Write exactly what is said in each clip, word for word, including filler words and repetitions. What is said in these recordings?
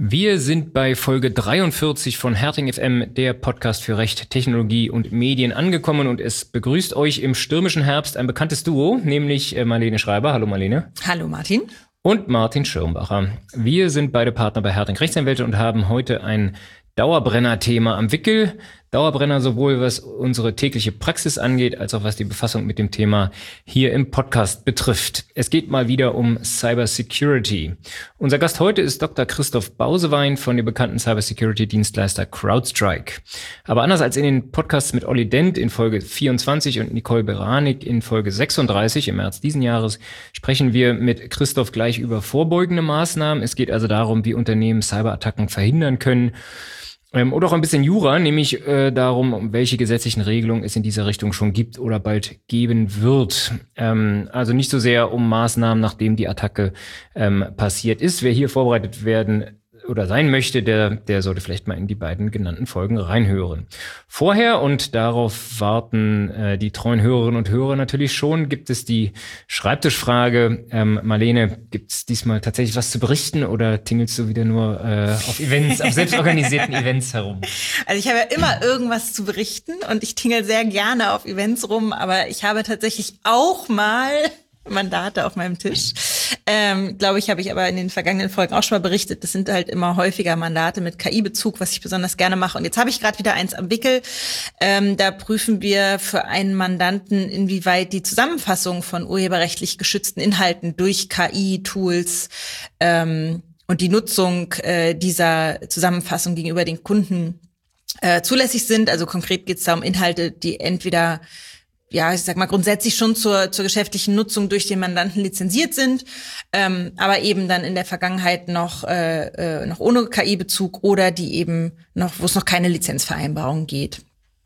Wir sind bei Folge dreiundvierzig von Herting F M, der Podcast für Recht, Technologie und Medien angekommen, und es begrüßt euch im stürmischen Herbst ein bekanntes Duo, nämlich Marlene Schreiber. Hallo Marlene. Hallo Martin. Und Martin Schirmbacher. Wir sind beide Partner bei Herting Rechtsanwälte und haben heute ein Dauerbrenner-Thema am Wickel. Dauerbrenner sowohl was unsere tägliche Praxis angeht, als auch was die Befassung mit dem Thema hier im Podcast betrifft. Es geht mal wieder um Cybersecurity. Unser Gast heute ist Doktor Christoph Bausewein von dem bekannten Cybersecurity-Dienstleister CrowdStrike. Aber anders als in den Podcasts mit Olli Dent in Folge vierundzwanzig und Nicole Beranik in Folge sechsunddreißig im März diesen Jahres, sprechen wir mit Christoph gleich über vorbeugende Maßnahmen. Es geht also darum, wie Unternehmen Cyberattacken verhindern können. Ähm, oder auch ein bisschen Jura, nämlich äh, darum, welche gesetzlichen Regelungen es in dieser Richtung schon gibt oder bald geben wird. Ähm, also nicht so sehr um Maßnahmen, nachdem die Attacke ähm, passiert ist. Wer hier vorbereitet werden oder sein möchte, der, der sollte vielleicht mal in die beiden genannten Folgen reinhören. Vorher, und darauf warten äh, die treuen Hörerinnen und Hörer natürlich schon, gibt es die Schreibtischfrage. Ähm, Marlene, gibt es diesmal tatsächlich was zu berichten oder tingelst du wieder nur äh, auf Events, auf selbstorganisierten Events herum? Also ich habe ja immer irgendwas zu berichten und ich tingel sehr gerne auf Events rum, aber ich habe tatsächlich auch mal Mandate auf meinem Tisch. Ähm, glaube ich, habe ich aber in den vergangenen Folgen auch schon mal berichtet. Das sind halt immer häufiger Mandate mit K I-Bezug, was ich besonders gerne mache. Und jetzt habe ich gerade wieder eins am Wickel. Ähm, da prüfen wir für einen Mandanten, inwieweit die Zusammenfassung von urheberrechtlich geschützten Inhalten durch K I-Tools ähm, und die Nutzung äh, dieser Zusammenfassung gegenüber den Kunden äh, zulässig sind. Also konkret geht es da um Inhalte, die entweder ja, ich sag mal, grundsätzlich schon zur, zur geschäftlichen Nutzung durch den Mandanten lizenziert sind, ähm, aber eben dann in der Vergangenheit noch, äh, äh, noch ohne K I-Bezug oder die eben noch, wo es noch keine Lizenzvereinbarung geht,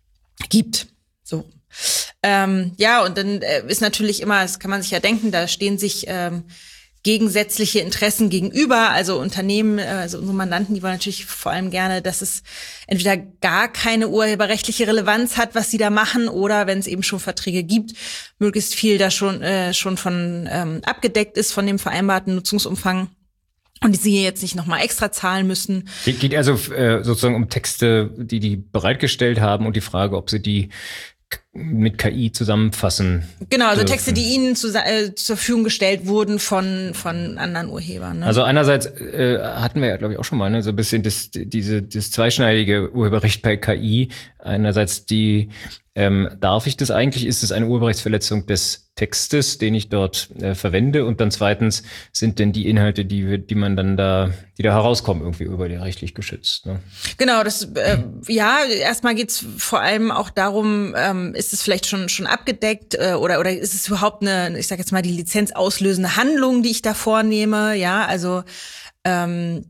gibt. So. Ähm, ja, und dann äh, ist natürlich immer, das kann man sich ja denken, da stehen sich ähm, gegensätzliche Interessen gegenüber, also Unternehmen, also unsere Mandanten, die wollen natürlich vor allem gerne, dass es entweder gar keine urheberrechtliche Relevanz hat, was sie da machen, oder wenn es eben schon Verträge gibt, möglichst viel da schon äh, schon von ähm, abgedeckt ist von dem vereinbarten Nutzungsumfang und die sie jetzt nicht nochmal extra zahlen müssen. Geht, geht also äh, sozusagen um Texte, die die bereitgestellt haben, und die Frage, ob sie die mit K I zusammenfassen. Genau, also dürfen. Texte, die ihnen zu, äh, zur Verfügung gestellt wurden von von anderen Urhebern. Ne? Also einerseits äh, hatten wir ja, glaube ich, auch schon mal ne, so ein bisschen das diese das zweischneidige Urheberrecht bei K I. Einerseits die ähm, darf ich das eigentlich? Ist es eine Urheberrechtsverletzung des Textes, den ich dort äh, verwende? Und dann zweitens, sind denn die Inhalte, die wir, die man dann da, die da herauskommen, irgendwie urheberrechtlich geschützt? Ne? Genau, das äh, ja, erstmal geht's vor allem auch darum, ähm, ist es vielleicht schon schon abgedeckt äh, oder oder ist es überhaupt eine, ich sage jetzt mal, die lizenzauslösende Handlung, die ich da vornehme? Ja, also ähm,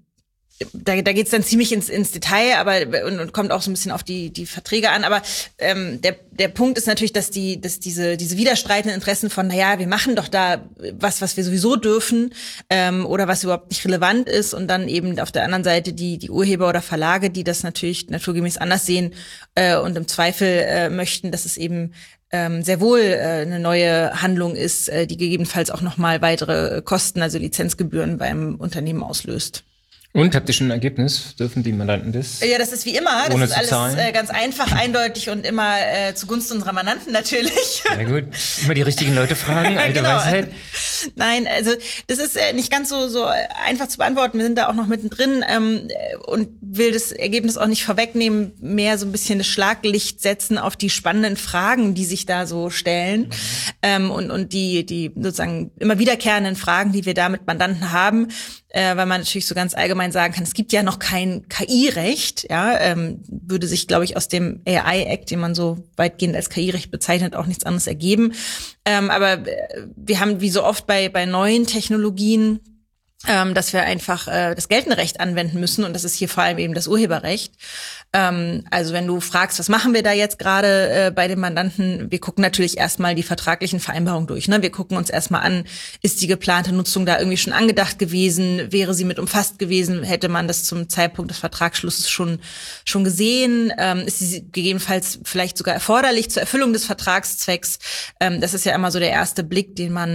Da, da geht's dann ziemlich ins, ins Detail, aber und, und kommt auch so ein bisschen auf die die Verträge an. Aber ähm, der der Punkt ist natürlich, dass die dass diese diese widerstreitenden Interessen von, naja, wir machen doch da was, was wir sowieso dürfen ähm, oder was überhaupt nicht relevant ist, und dann eben auf der anderen Seite die die Urheber oder Verlage, die das natürlich naturgemäß anders sehen äh, und im Zweifel äh, möchten, dass es eben ähm, sehr wohl äh, eine neue Handlung ist, äh, die gegebenenfalls auch nochmal weitere Kosten, also Lizenzgebühren beim Unternehmen auslöst. Und habt ihr schon ein Ergebnis? Dürfen die Mandanten das? Ja, das ist wie immer. Das ohne ist zu alles äh, ganz einfach, eindeutig und immer äh, zugunsten unserer Mandanten natürlich. Ja gut, immer die richtigen Leute fragen, alte genau. Weisheit. Nein, also das ist äh, nicht ganz so so einfach zu beantworten. Wir sind da auch noch mittendrin ähm, und will das Ergebnis auch nicht vorwegnehmen, mehr so ein bisschen das Schlaglicht setzen auf die spannenden Fragen, die sich da so stellen mhm. ähm, und und die die sozusagen immer wiederkehrenden Fragen, die wir da mit Mandanten haben. Äh, weil man natürlich so ganz allgemein sagen kann, es gibt ja noch kein K I-Recht, ja, ähm, würde sich, glaube ich, aus dem A I-Act, den man so weitgehend als K I-Recht bezeichnet, auch nichts anderes ergeben. Ähm, aber wir haben, wie so oft bei bei neuen Technologien, ähm, dass wir einfach äh, das geltende Recht anwenden müssen, und das ist hier vor allem eben das Urheberrecht. Ähm, also wenn du fragst, was machen wir da jetzt gerade äh, bei dem Mandanten, wir gucken natürlich erstmal die vertraglichen Vereinbarungen durch. Ne? Wir gucken uns erstmal an, ist die geplante Nutzung da irgendwie schon angedacht gewesen, wäre sie mit umfasst gewesen, hätte man das zum Zeitpunkt des Vertragsschlusses schon schon gesehen, ähm, ist sie gegebenenfalls vielleicht sogar erforderlich zur Erfüllung des Vertragszwecks. Ähm, das ist ja immer so der erste Blick, den man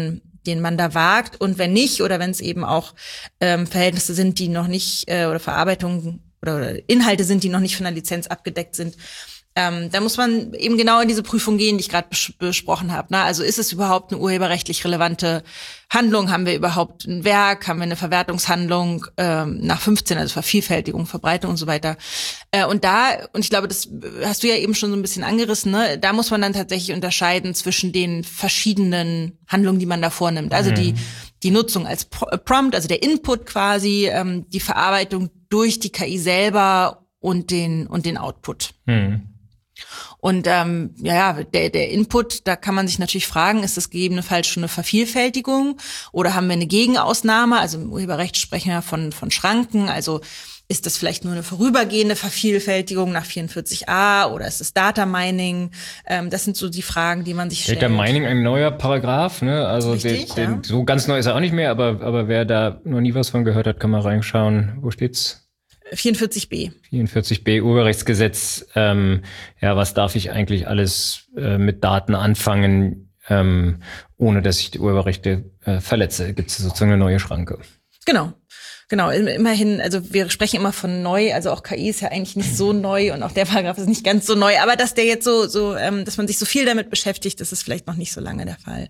den man da wagt. Und wenn nicht, oder wenn es eben auch ähm, Verhältnisse sind, die noch nicht, äh, oder Verarbeitungen oder, oder Inhalte sind, die noch nicht von der Lizenz abgedeckt sind, Ähm, da muss man eben genau in diese Prüfung gehen, die ich gerade bes- besprochen habe. Ne? Also ist es überhaupt eine urheberrechtlich relevante Handlung? Haben wir überhaupt ein Werk? Haben wir eine Verwertungshandlung ähm, nach fünfzehn, also Vervielfältigung, Verbreitung und so weiter? Äh, und da, und ich glaube, das hast du ja eben schon so ein bisschen angerissen, ne? Da muss man dann tatsächlich unterscheiden zwischen den verschiedenen Handlungen, die man da vornimmt. Also mhm. die die Nutzung als Prompt, also der Input quasi, ähm, die Verarbeitung durch die K I selber und den und den Output. Mhm. Und ähm, ja, der, der Input, da kann man sich natürlich fragen, ist das gegebenenfalls schon eine Vervielfältigung oder haben wir eine Gegenausnahme? Also im Urheberrecht sprechen wir von von Schranken, also ist das vielleicht nur eine vorübergehende Vervielfältigung nach vierundvierzig a oder ist es Data Mining? Ähm, das sind so die Fragen, die man sich stellt. Data Mining ein neuer Paragraph, ne? Also Richtig, den, den, ja. so ganz neu ist er auch nicht mehr, aber aber wer da noch nie was von gehört hat, kann mal reinschauen. Wo steht's? vierundvierzig b. vierundvierzig b Urheberrechtsgesetz. Ähm, ja, was darf ich eigentlich alles äh, mit Daten anfangen, ähm, ohne dass ich die Urheberrechte äh, verletze? Gibt es sozusagen eine neue Schranke? Genau. Genau, immerhin, also wir sprechen immer von neu, also auch K I ist ja eigentlich nicht so neu und auch der Paragraph ist nicht ganz so neu, aber dass der jetzt so, so, ähm, dass man sich so viel damit beschäftigt, das ist vielleicht noch nicht so lange der Fall.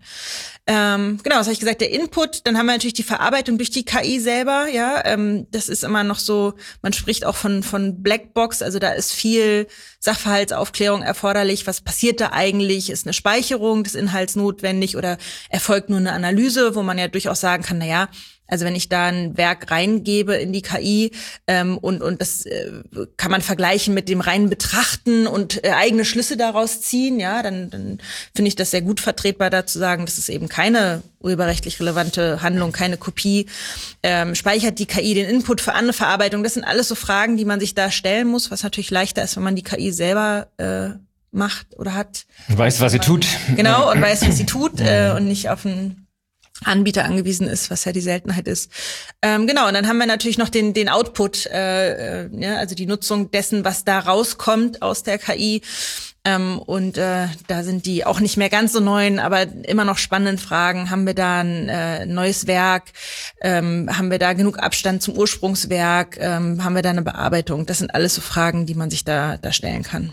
Ähm, genau, was habe ich gesagt, der Input, dann haben wir natürlich die Verarbeitung durch die K I selber, ja, ähm, das ist immer noch so, man spricht auch von von Blackbox, also da ist viel Sachverhaltsaufklärung erforderlich, was passiert da eigentlich, ist eine Speicherung des Inhalts notwendig oder erfolgt nur eine Analyse, wo man ja durchaus sagen kann, na ja, also wenn ich da ein Werk reingebe in die K I ähm, und und das äh, kann man vergleichen mit dem reinen Betrachten und äh, eigene Schlüsse daraus ziehen, ja, dann, dann finde ich das sehr gut vertretbar, da zu sagen, das ist eben keine urheberrechtlich relevante Handlung, keine Kopie. Ähm, speichert die K I den Input für andere Verarbeitung? Das sind alles so Fragen, die man sich da stellen muss, was natürlich leichter ist, wenn man die K I selber äh, macht oder hat. Weiß, was sie tut. Genau, und weiß, was sie tut äh, und nicht auf ein Anbieter angewiesen ist, was ja die Seltenheit ist. Ähm, genau, und dann haben wir natürlich noch den den Output, äh, äh, ja, also die Nutzung dessen, was da rauskommt aus der K I. Ähm, und äh, da sind die auch nicht mehr ganz so neuen, aber immer noch spannenden Fragen. Haben wir da ein äh, neues Werk? Ähm, haben wir da genug Abstand zum Ursprungswerk? Ähm, haben wir da eine Bearbeitung? Das sind alles so Fragen, die man sich da da stellen kann.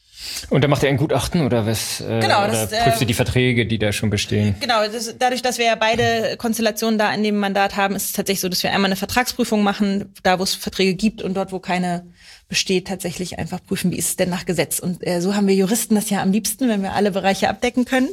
Und da macht ihr ein Gutachten oder was? Äh, genau, oder das, prüft ihr äh, die Verträge, die da schon bestehen? Genau, das, dadurch, dass wir ja beide Konstellationen da in dem Mandat haben, ist es tatsächlich so, dass wir einmal eine Vertragsprüfung machen, da wo es Verträge gibt und dort, wo keine besteht, tatsächlich einfach prüfen, wie ist es denn nach Gesetz. Und äh, so haben wir Juristen das ja am liebsten, wenn wir alle Bereiche abdecken können.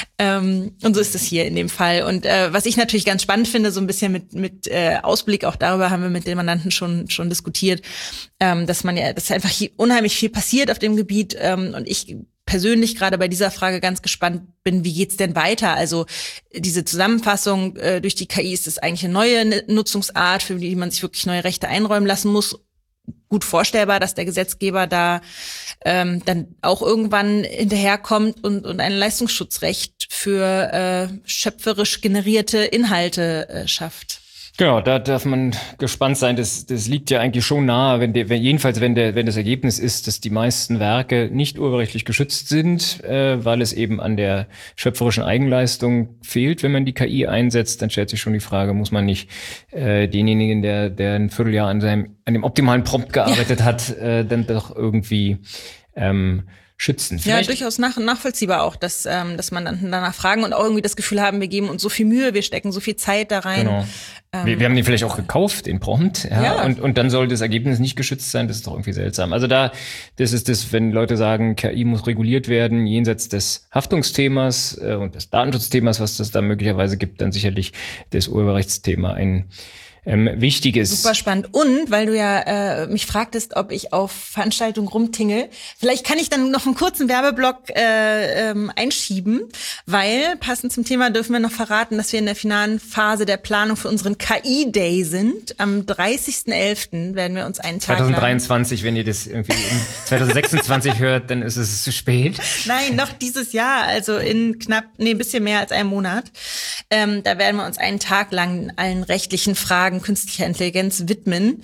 Ähm, und so ist es hier in dem Fall. Und äh, was ich natürlich ganz spannend finde, so ein bisschen mit mit äh, Ausblick, auch darüber haben wir mit den Mandanten schon schon diskutiert, ähm, dass man ja, dass einfach hier unheimlich viel passiert auf dem Gebiet. Ähm, und ich persönlich gerade bei dieser Frage ganz gespannt bin, wie geht's denn weiter? Also diese Zusammenfassung äh, durch die K I, ist das eigentlich eine neue Nutzungsart, für die man sich wirklich neue Rechte einräumen lassen muss? Gut vorstellbar, dass der Gesetzgeber da ähm, dann auch irgendwann hinterherkommt und, und ein Leistungsschutzrecht für äh, schöpferisch generierte Inhalte äh, schafft. Genau, da darf man gespannt sein. Das, das liegt ja eigentlich schon nahe, wenn der, wenn, jedenfalls wenn der, wenn das Ergebnis ist, dass die meisten Werke nicht urheberrechtlich geschützt sind, äh, weil es eben an der schöpferischen Eigenleistung fehlt. Wenn man die K I einsetzt, dann stellt sich schon die Frage, muss man nicht äh, denjenigen, der, der ein Vierteljahr an seinem, an dem optimalen Prompt gearbeitet ja. hat, äh, dann doch irgendwie ähm, schützen. Vielleicht ja, durchaus nach, nachvollziehbar auch, dass, ähm, dass man dann danach fragen und auch irgendwie das Gefühl haben, wir geben uns so viel Mühe, wir stecken so viel Zeit da rein. Genau. Ähm, wir, wir haben den vielleicht auch gekauft, den Prompt, ja, ja. Und, und dann soll das Ergebnis nicht geschützt sein, das ist doch irgendwie seltsam. Also da, das ist das, wenn Leute sagen, K I muss reguliert werden, jenseits des Haftungsthemas äh, und des Datenschutzthemas, was das da möglicherweise gibt, dann sicherlich das Urheberrechtsthema ein Ähm, wichtig ist. Super spannend. Und weil du ja äh, mich fragtest, ob ich auf Veranstaltungen rumtingel, vielleicht kann ich dann noch einen kurzen Werbeblock äh, ähm, einschieben, weil passend zum Thema dürfen wir noch verraten, dass wir in der finalen Phase der Planung für unseren K I-Day sind. Am dreißigsten elften werden wir uns einen Tag zwanzig dreiundzwanzig, wenn ihr das irgendwie zwanzig sechsundzwanzig hört, dann ist es zu spät. Nein, noch dieses Jahr, also in knapp, nee, ein bisschen mehr als einem Monat. Ähm, da werden wir uns einen Tag lang allen rechtlichen Fragen künstlicher Intelligenz widmen.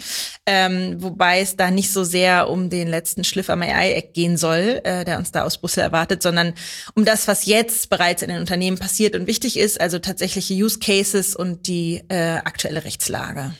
ähm, wobei es da nicht so sehr um den letzten Schliff am A I-Act gehen soll, äh, der uns da aus Brüssel erwartet, sondern um das, was jetzt bereits in den Unternehmen passiert und wichtig ist, also tatsächliche Use Cases und die äh, aktuelle Rechtslage.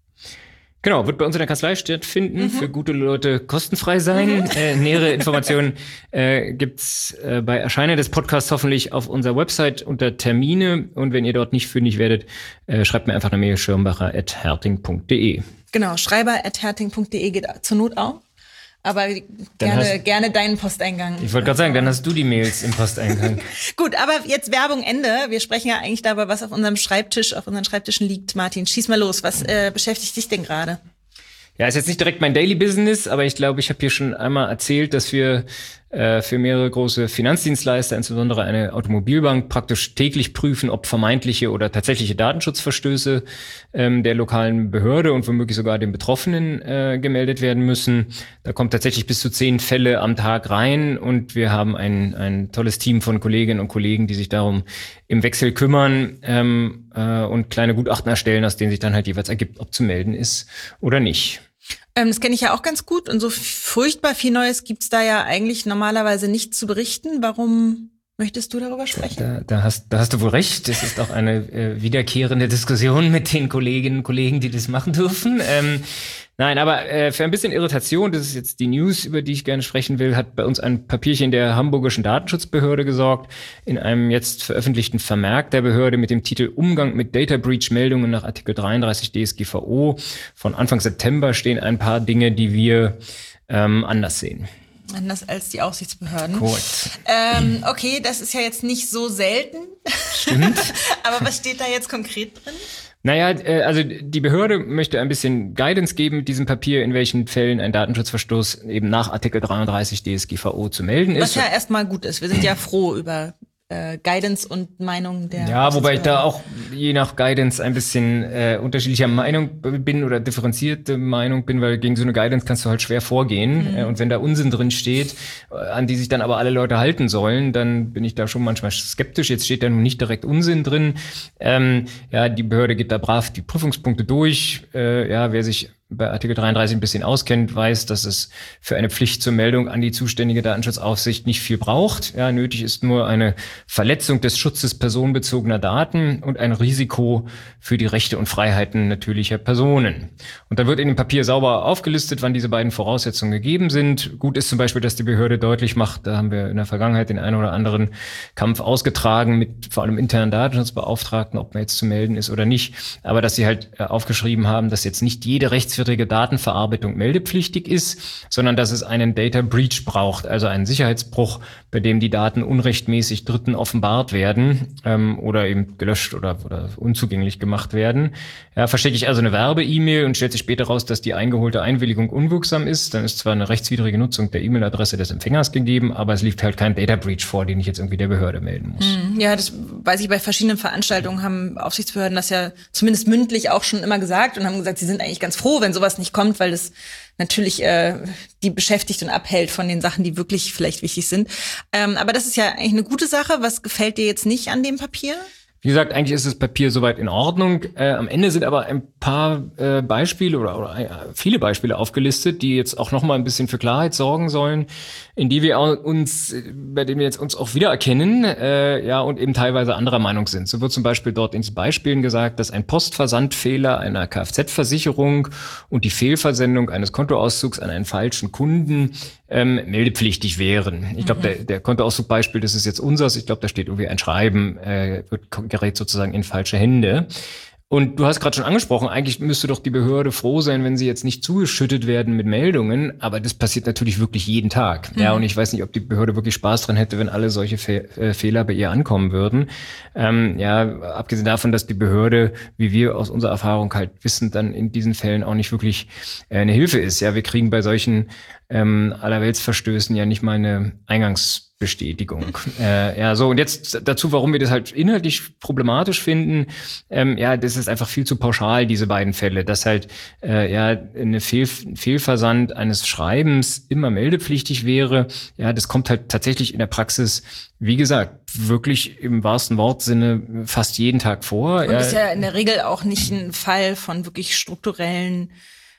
Genau, wird bei uns in der Kanzlei stattfinden, mhm. für gute Leute kostenfrei sein. Mhm. Äh, nähere Informationen äh, gibt's äh, bei Erscheinen des Podcasts hoffentlich auf unserer Website unter Termine. Und wenn ihr dort nicht fündig werdet, äh, schreibt mir einfach eine Mail, schirmbacher at herting punkt de. Genau, schreiber at herting punkt de geht zur Not auch. Aber gerne, hast, gerne deinen Posteingang. Ich wollte gerade sagen, dann hast du die Mails im Posteingang. Gut, aber jetzt Werbung Ende. Wir sprechen ja eigentlich darüber, was auf unserem Schreibtisch, auf unseren Schreibtischen liegt. Martin, schieß mal los. Was äh, beschäftigt dich denn gerade? Ja, ist jetzt nicht direkt mein Daily Business, aber ich glaube, ich habe hier schon einmal erzählt, dass wir äh, für mehrere große Finanzdienstleister, insbesondere eine Automobilbank, praktisch täglich prüfen, ob vermeintliche oder tatsächliche Datenschutzverstöße ähm, der lokalen Behörde und womöglich sogar den Betroffenen äh, gemeldet werden müssen. Da kommt tatsächlich bis zu zehn Fälle am Tag rein und wir haben ein, ein tolles Team von Kolleginnen und Kollegen, die sich darum im Wechsel kümmern ähm, äh, und kleine Gutachten erstellen, aus denen sich dann halt jeweils ergibt, ob zu melden ist oder nicht. Ähm, das kenne ich ja auch ganz gut und so furchtbar viel Neues gibt's da ja eigentlich normalerweise nicht zu berichten. Warum möchtest du darüber sprechen? Da, da, hast, da hast du wohl recht. Es ist auch eine äh, wiederkehrende Diskussion mit den Kolleginnen und Kollegen, die das machen dürfen. Ähm, Nein, aber äh, für ein bisschen Irritation, das ist jetzt die News, über die ich gerne sprechen will, hat bei uns ein Papierchen der Hamburgischen Datenschutzbehörde gesorgt, in einem jetzt veröffentlichten Vermerk der Behörde mit dem Titel Umgang mit Data Breach Meldungen nach Artikel dreiunddreißig D S G V O. Von Anfang September stehen ein paar Dinge, die wir ähm, anders sehen. Anders als die Aufsichtsbehörden. Korrekt. Ähm, okay, das ist ja jetzt nicht so selten. Stimmt. Aber was steht da jetzt konkret drin? Naja, also die Behörde möchte ein bisschen Guidance geben mit diesem Papier, in welchen Fällen ein Datenschutzverstoß eben nach Artikel dreiunddreißig D S G V O zu melden ist. Was ja erstmal gut ist. Wir sind ja froh über äh, Guidance und Meinung der... Ja, wobei ich da auch je nach Guidance ein bisschen äh, unterschiedlicher Meinung bin oder differenzierte Meinung bin, weil gegen so eine Guidance kannst du halt schwer vorgehen. Mhm. Äh, und wenn da Unsinn drin steht, äh, an die sich dann aber alle Leute halten sollen, dann bin ich da schon manchmal skeptisch. Jetzt steht da nun nicht direkt Unsinn drin. Ähm, ja, die Behörde geht da brav die Prüfungspunkte durch. Äh, ja, wer sich bei Artikel dreiunddreißig ein bisschen auskennt, weiß, dass es für eine Pflicht zur Meldung an die zuständige Datenschutzaufsicht nicht viel braucht. Ja, nötig ist nur eine Verletzung des Schutzes personenbezogener Daten und ein Risiko für die Rechte und Freiheiten natürlicher Personen. Und dann wird in dem Papier sauber aufgelistet, wann diese beiden Voraussetzungen gegeben sind. Gut ist zum Beispiel, dass die Behörde deutlich macht, da haben wir in der Vergangenheit den einen oder anderen Kampf ausgetragen mit vor allem internen Datenschutzbeauftragten, ob man jetzt zu melden ist oder nicht. Aber dass sie halt aufgeschrieben haben, dass jetzt nicht jede Rechts Datenverarbeitung meldepflichtig ist, sondern dass es einen Data Breach braucht, also einen Sicherheitsbruch, bei dem die Daten unrechtmäßig Dritten offenbart werden ähm, oder eben gelöscht oder, oder unzugänglich gemacht werden. Ja, verschicke ich also eine Werbe-E-Mail und stellt sich später raus, dass die eingeholte Einwilligung unwirksam ist, dann ist zwar eine rechtswidrige Nutzung der E-Mail-Adresse des Empfängers gegeben, aber es liegt halt kein Data Breach vor, den ich jetzt irgendwie der Behörde melden muss. Ja, das weiß ich, bei verschiedenen Veranstaltungen haben Aufsichtsbehörden das ja zumindest mündlich auch schon immer gesagt und haben gesagt, sie sind eigentlich ganz froh, wenn sowas nicht kommt, weil das natürlich äh, die beschäftigt und abhält von den Sachen, die wirklich vielleicht wichtig sind. Ähm, aber das ist ja eigentlich eine gute Sache. Was gefällt dir jetzt nicht an dem Papier? Wie gesagt, eigentlich ist das Papier soweit in Ordnung. Äh, am Ende sind aber ein paar äh, Beispiele oder, oder äh, viele Beispiele aufgelistet, die jetzt auch noch mal ein bisschen für Klarheit sorgen sollen, in die wir uns, bei denen wir jetzt uns auch wiedererkennen, äh, ja, und eben teilweise anderer Meinung sind. So wird zum Beispiel dort in Beispielen gesagt, dass ein Postversandfehler einer Kfz-Versicherung und die Fehlversendung eines Kontoauszugs an einen falschen Kunden ähm, meldepflichtig wären. Ich glaube, mhm. der, der Kontoauszug-Beispiel, das ist jetzt unseres. Ich glaube, da steht irgendwie ein Schreiben, äh, wird gerät sozusagen in falsche Hände. Und du hast gerade schon angesprochen, eigentlich müsste doch die Behörde froh sein, wenn sie jetzt nicht zugeschüttet werden mit Meldungen, aber das passiert natürlich wirklich jeden Tag. Mhm. Ja, und ich weiß nicht, ob die Behörde wirklich Spaß dran hätte, wenn alle solche Fe- äh, Fehler bei ihr ankommen würden. Ähm, ja, abgesehen davon, dass die Behörde, wie wir aus unserer Erfahrung halt wissen, dann in diesen Fällen auch nicht wirklich äh, eine Hilfe ist. Ja, wir kriegen bei solchen ähm, Allerweltsverstößen ja nicht mal eine Eingangs Bestätigung. Äh, ja, so, und jetzt dazu, warum wir das halt inhaltlich problematisch finden. Ähm, ja, das ist einfach viel zu pauschal, diese beiden Fälle, dass halt äh, ja eine Fehl, Fehlversand eines Schreibens immer meldepflichtig wäre. Ja, das kommt halt tatsächlich in der Praxis, wie gesagt, wirklich im wahrsten Wortsinne fast jeden Tag vor. Und ja, ist ja in der Regel auch nicht ein Fall von wirklich strukturellen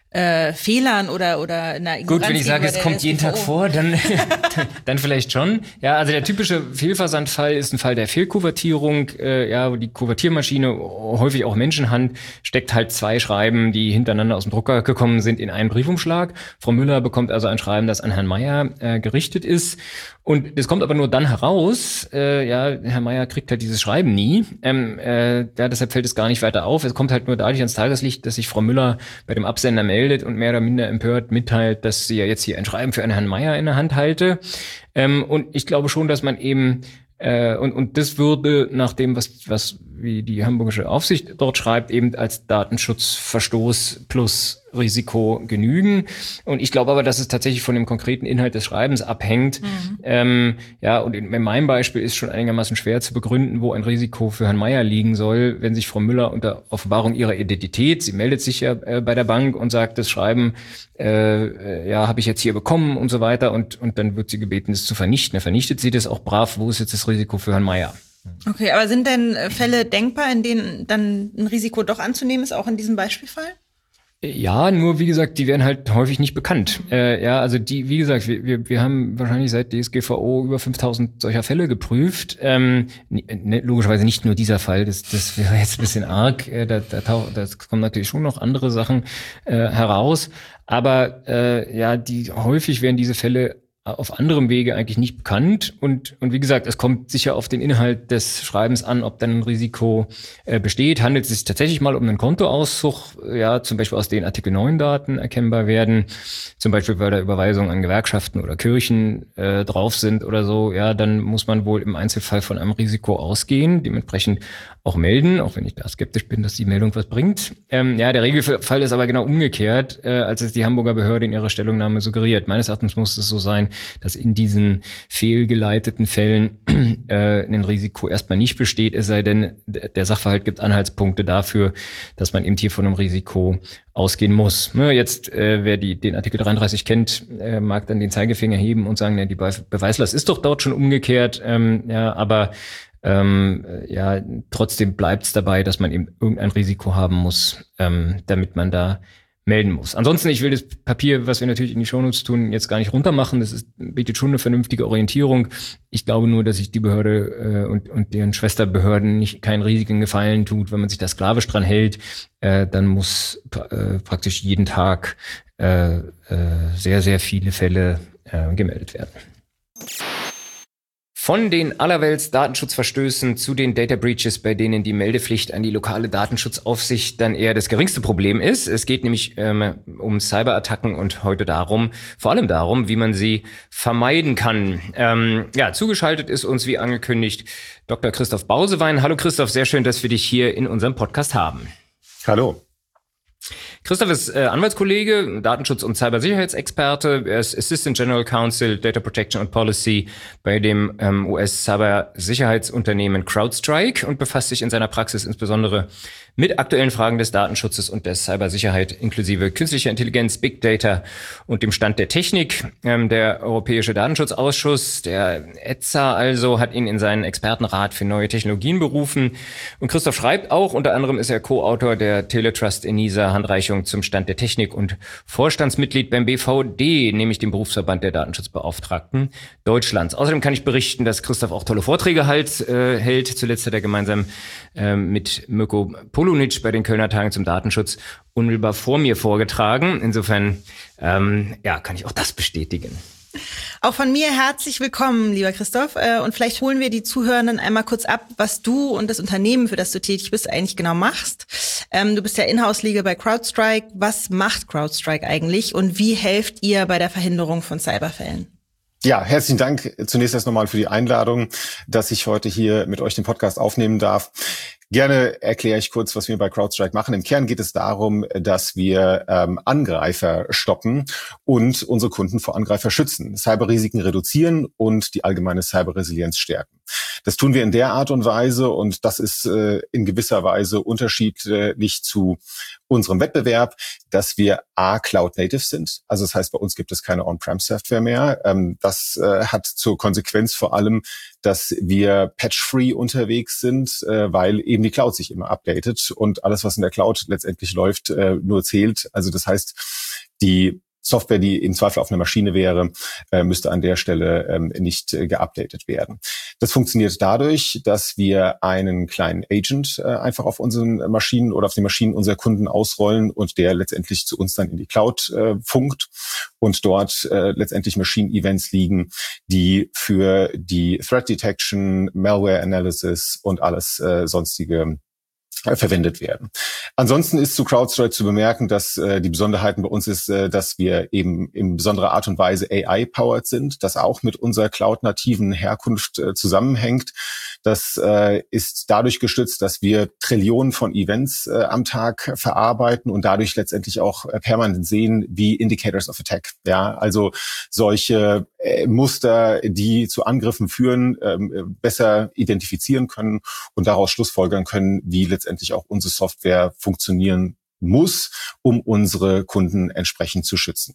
äh, Fehlern oder oder einer Ignoranz. Gut, wenn ich sage, es kommt jeden Tag vor, dann dann vielleicht schon. Ja, also der typische Fehlversandfall ist ein Fall der Fehlkuvertierung, äh, ja, wo die Kuvertiermaschine, häufig auch Menschenhand, steckt halt zwei Schreiben, die hintereinander aus dem Drucker gekommen sind, in einen Briefumschlag. Frau Müller bekommt also ein Schreiben, das an Herrn Meier äh, gerichtet ist. Und es kommt aber nur dann heraus, äh, ja, Herr Meier kriegt halt dieses Schreiben nie. Ähm, äh, ja, deshalb fällt es gar nicht weiter auf. Es kommt halt nur dadurch ans Tageslicht, dass sich Frau Müller bei dem Absender meldet und mehr oder minder empört mitteilt, dass sie ja jetzt hier ein Schreiben für einen Herrn Meier in der Hand halte. Ähm, und ich glaube schon, dass man eben Äh, und, und das würde nach dem, was, was wie die hamburgische Aufsicht dort schreibt, eben als Datenschutzverstoß plus Risiko genügen. Und ich glaube aber, dass es tatsächlich von dem konkreten Inhalt des Schreibens abhängt. Mhm. Ähm, ja, und in, in meinem Beispiel ist schon einigermaßen schwer zu begründen, wo ein Risiko für Herrn Meier liegen soll, wenn sich Frau Müller unter Offenbarung ihrer Identität, sie meldet sich ja äh, bei der Bank und sagt, das Schreiben, äh, ja, habe ich jetzt hier bekommen und so weiter. Und, und dann wird sie gebeten, es zu vernichten. Dann vernichtet sie das auch brav. Wo ist jetzt das Risiko für Herrn Meier? Okay, aber sind denn Fälle denkbar, in denen dann ein Risiko doch anzunehmen ist, auch in diesem Beispielfall? Ja, nur wie gesagt, die werden halt häufig nicht bekannt. Äh, ja, also die, wie gesagt, wir, wir, wir haben wahrscheinlich seit D S G V O über fünftausend solcher Fälle geprüft. Ähm, ne, logischerweise nicht nur dieser Fall, das, das wäre jetzt ein bisschen arg. Äh, da, da, tauch, da kommen natürlich schon noch andere Sachen äh, heraus. Aber äh, ja, die häufig werden diese Fälle auf anderem Wege eigentlich nicht bekannt. Und, und wie gesagt, es kommt sicher auf den Inhalt des Schreibens an, ob dann ein Risiko äh, besteht. Handelt es sich tatsächlich mal um einen Kontoauszug, ja, zum Beispiel aus den Artikel neun Daten erkennbar werden, zum Beispiel weil da Überweisungen an Gewerkschaften oder Kirchen äh, drauf sind oder so, ja, dann muss man wohl im Einzelfall von einem Risiko ausgehen, dementsprechend auch melden, auch wenn ich da skeptisch bin, dass die Meldung was bringt. Ähm, ja, der Regelfall ist aber genau umgekehrt, äh, als es die Hamburger Behörde in ihrer Stellungnahme suggeriert. Meines Erachtens muss es so sein, dass in diesen fehlgeleiteten Fällen äh, ein Risiko erstmal nicht besteht, es sei denn, der Sachverhalt gibt Anhaltspunkte dafür, dass man eben hier von einem Risiko ausgehen muss. Ne, jetzt, äh, wer die, den Artikel dreiunddreißig kennt, äh, mag dann den Zeigefinger heben und sagen, ja, die Be- Beweislast ist doch dort schon umgekehrt, ähm, ja, aber ähm, ja, trotzdem bleibt es dabei, dass man eben irgendein Risiko haben muss, ähm, damit man da melden muss. Ansonsten, ich will das Papier, was wir natürlich in die Shownotes tun, jetzt gar nicht runtermachen. Das ist, bietet schon eine vernünftige Orientierung. Ich glaube nur, dass sich die Behörde äh, und, und deren Schwesterbehörden nicht keinen riesigen Gefallen tut, wenn man sich da sklavisch dran hält. Äh, dann muss äh, praktisch jeden Tag äh, äh, sehr, sehr viele Fälle äh, gemeldet werden. Von den allerwelts Datenschutzverstößen zu den Data Breaches, bei denen die Meldepflicht an die lokale Datenschutzaufsicht dann eher das geringste Problem ist. Es geht nämlich ähm, um Cyberattacken und heute darum, vor allem darum, wie man sie vermeiden kann. Ähm, ja, zugeschaltet ist uns wie angekündigt Doktor Christoph Bausewein. Hallo Christoph, sehr schön, dass wir dich hier in unserem Podcast haben. Hallo. Christoph ist äh, Anwaltskollege, Datenschutz- und Cybersicherheitsexperte. Er ist Assistant General Counsel Data Protection and Policy bei dem ähm, U S-Cybersicherheitsunternehmen CrowdStrike und befasst sich in seiner Praxis insbesondere mit aktuellen Fragen des Datenschutzes und der Cybersicherheit inklusive künstlicher Intelligenz, Big Data und dem Stand der Technik. Ähm, der Europäische Datenschutzausschuss, der E Z A also, hat ihn in seinen Expertenrat für neue Technologien berufen. Und Christoph schreibt auch, unter anderem ist er Co-Autor der Teletrust ENISA Handreichung zum Stand der Technik und Vorstandsmitglied beim B V D, nämlich dem Berufsverband der Datenschutzbeauftragten Deutschlands. Außerdem kann ich berichten, dass Christoph auch tolle Vorträge halt, äh, hält. Zuletzt hat er gemeinsam äh, mit Mirko Polunitsch bei den Kölner Tagen zum Datenschutz unmittelbar vor mir vorgetragen. Insofern, ähm, ja, kann ich auch das bestätigen. Auch von mir herzlich willkommen, lieber Christoph. Und vielleicht holen wir die Zuhörenden einmal kurz ab, was du und das Unternehmen, für das du tätig bist, eigentlich genau machst. Du bist ja Inhouse-Legal bei CrowdStrike. Was macht CrowdStrike eigentlich und wie helft ihr bei der Verhinderung von Cyberfällen? Ja, herzlichen Dank zunächst erst nochmal für die Einladung, dass ich heute hier mit euch den Podcast aufnehmen darf. Gerne erkläre ich kurz, was wir bei CrowdStrike machen. Im Kern geht es darum, dass wir ähm, Angreifer stoppen und unsere Kunden vor Angreifer schützen, Cyberrisiken reduzieren und die allgemeine Cyberresilienz stärken. Das tun wir in der Art und Weise und das ist äh, in gewisser Weise unterschiedlich zu unserem Wettbewerb, dass wir A, Cloud-Native sind. Also das heißt, bei uns gibt es keine On-Prem-Software mehr. Ähm, das äh, hat zur Konsequenz vor allem, dass wir patch-free unterwegs sind, äh, weil eben eben die Cloud sich immer updatet und alles, was in der Cloud letztendlich läuft, äh, nur zählt. Also das heißt, die Software, die im Zweifel auf einer Maschine wäre, äh, müsste an der Stelle ähm, nicht äh, geupdatet werden. Das funktioniert dadurch, dass wir einen kleinen Agent äh, einfach auf unseren Maschinen oder auf den Maschinen unserer Kunden ausrollen und der letztendlich zu uns dann in die Cloud äh, funkt und dort äh, letztendlich Machine-Events liegen, die für die Threat Detection, Malware Analysis und alles äh, sonstige verwendet werden. Ansonsten ist zu CrowdStrike zu bemerken, dass äh, die Besonderheiten bei uns ist, äh, dass wir eben in besonderer Art und Weise A I-powered sind, das auch mit unserer cloud-nativen Herkunft äh, zusammenhängt. Das äh, ist dadurch gestützt, dass wir Trillionen von Events äh, am Tag verarbeiten und dadurch letztendlich auch äh, permanent sehen, wie Indicators of Attack. Ja, also solche äh, Muster, die zu Angriffen führen, äh, besser identifizieren können und daraus schlussfolgern können, wie letztendlich auch unsere Software funktionieren muss, um unsere Kunden entsprechend zu schützen.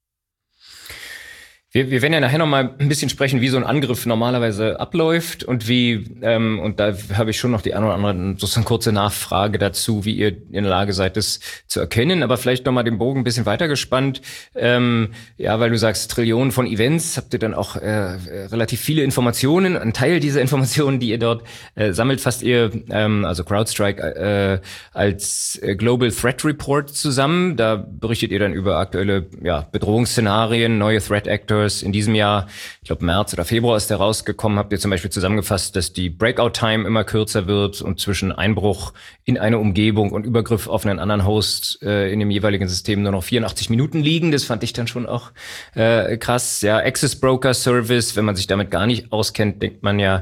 Wir, wir werden ja nachher noch mal ein bisschen sprechen, wie so ein Angriff normalerweise abläuft und wie, ähm, und da habe ich schon noch die eine oder andere sozusagen kurze Nachfrage dazu, wie ihr in der Lage seid, das zu erkennen. Aber vielleicht noch mal den Bogen ein bisschen weitergespannt. Ähm, ja, weil du sagst, Trillionen von Events, habt ihr dann auch äh, relativ viele Informationen. Ein Teil dieser Informationen, die ihr dort äh, sammelt, fasst ihr, ähm, also CrowdStrike, äh, als äh, Global Threat Report zusammen. Da berichtet ihr dann über aktuelle ja, Bedrohungsszenarien, neue Threat Actors. In diesem Jahr, ich glaube März oder Februar ist der rausgekommen, habt ihr zum Beispiel zusammengefasst, dass die Breakout-Time immer kürzer wird und zwischen Einbruch in eine Umgebung und Übergriff auf einen anderen Host äh, in dem jeweiligen System nur noch vierundachtzig Minuten liegen. Das fand ich dann schon auch äh, krass. Ja, Access Broker Service, wenn man sich damit gar nicht auskennt, denkt man ja,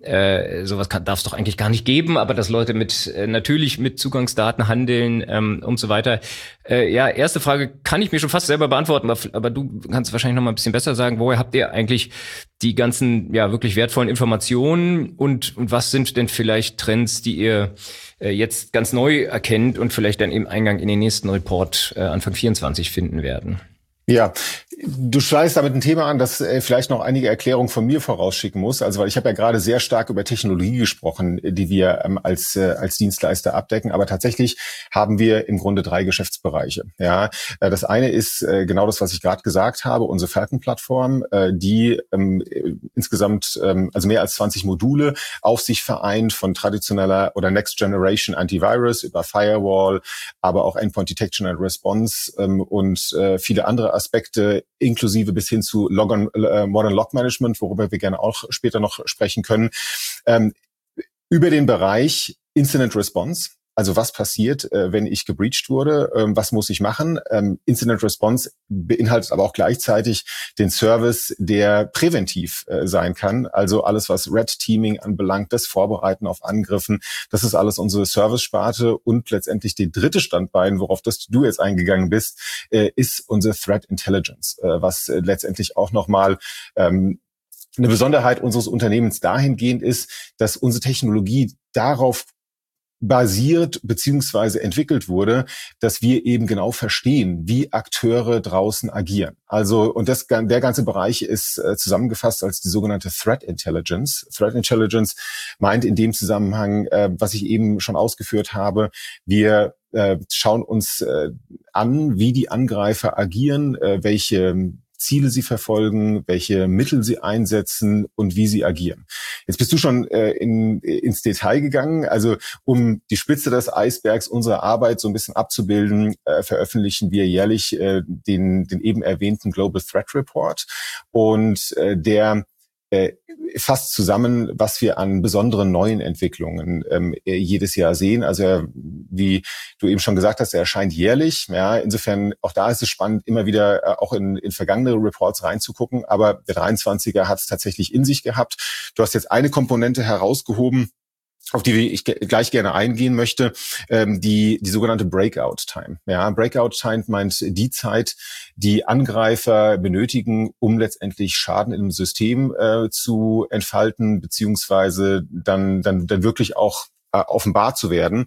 Äh, sowas darf es doch eigentlich gar nicht geben, aber dass Leute mit äh, natürlich mit Zugangsdaten handeln ähm, und so weiter. Äh, ja, erste Frage kann ich mir schon fast selber beantworten, aber, aber du kannst wahrscheinlich noch mal ein bisschen besser sagen, woher habt ihr eigentlich die ganzen ja wirklich wertvollen Informationen und und was sind denn vielleicht Trends, die ihr äh, jetzt ganz neu erkennt und vielleicht dann im Eingang in den nächsten Report äh, Anfang vierundzwanzig finden werden? Ja, du schleißt damit ein Thema an, das äh, vielleicht noch einige Erklärungen von mir vorausschicken muss. Also, weil ich habe ja gerade sehr stark über Technologie gesprochen, die wir ähm, als äh, als Dienstleister abdecken. Aber tatsächlich haben wir im Grunde drei Geschäftsbereiche. Ja, äh, das eine ist äh, genau das, was ich gerade gesagt habe, unsere Falcon-Plattform, äh, die ähm, insgesamt ähm, also mehr als zwanzig Module auf sich vereint, von traditioneller oder Next Generation Antivirus über Firewall, aber auch Endpoint Detection and Response ähm, und äh, viele andere Aspekte, inklusive bis hin zu Log on, äh, Modern Log Management, worüber wir gerne auch später noch sprechen können, ähm, über den Bereich Incident Response. Also was passiert, äh, wenn ich gebreached wurde? Ähm, was muss ich machen? Ähm, Incident Response beinhaltet aber auch gleichzeitig den Service, der präventiv äh, sein kann. Also alles, was Red Teaming anbelangt, das Vorbereiten auf Angriffen, das ist alles unsere Service-Sparte. Und letztendlich die dritte Standbein, worauf das du jetzt eingegangen bist, äh, ist unsere Threat Intelligence, äh, was äh, letztendlich auch nochmal ähm, eine Besonderheit unseres Unternehmens dahingehend ist, dass unsere Technologie darauf basiert beziehungsweise entwickelt wurde, dass wir eben genau verstehen, wie Akteure draußen agieren. Also und das der ganze Bereich ist äh, zusammengefasst als die sogenannte Threat Intelligence. Threat Intelligence meint in dem Zusammenhang, äh, was ich eben schon ausgeführt habe, wir äh, schauen uns äh, an, wie die Angreifer agieren, äh, welche Ziele sie verfolgen, welche Mittel sie einsetzen und wie sie agieren. Jetzt bist du schon äh, in, ins Detail gegangen. Also um die Spitze des Eisbergs unserer Arbeit so ein bisschen abzubilden, äh, veröffentlichen wir jährlich äh, den, den eben erwähnten Global Threat Report. Und äh, der äh, fasst zusammen, was wir an besonderen neuen Entwicklungen ähm, jedes Jahr sehen. Also er, wie du eben schon gesagt hast, er erscheint jährlich. Ja, insofern auch da ist es spannend, immer wieder äh, auch in, in vergangene Reports reinzugucken. Aber der dreiundzwanziger hat es tatsächlich in sich gehabt. Du hast jetzt eine Komponente herausgehoben, auf die ich gleich gerne eingehen möchte, ähm, die die sogenannte Breakout Time. Ja, Breakout Time meint die Zeit, die Angreifer benötigen, um letztendlich Schaden im System äh, zu entfalten, beziehungsweise dann dann dann wirklich auch äh, offenbar zu werden.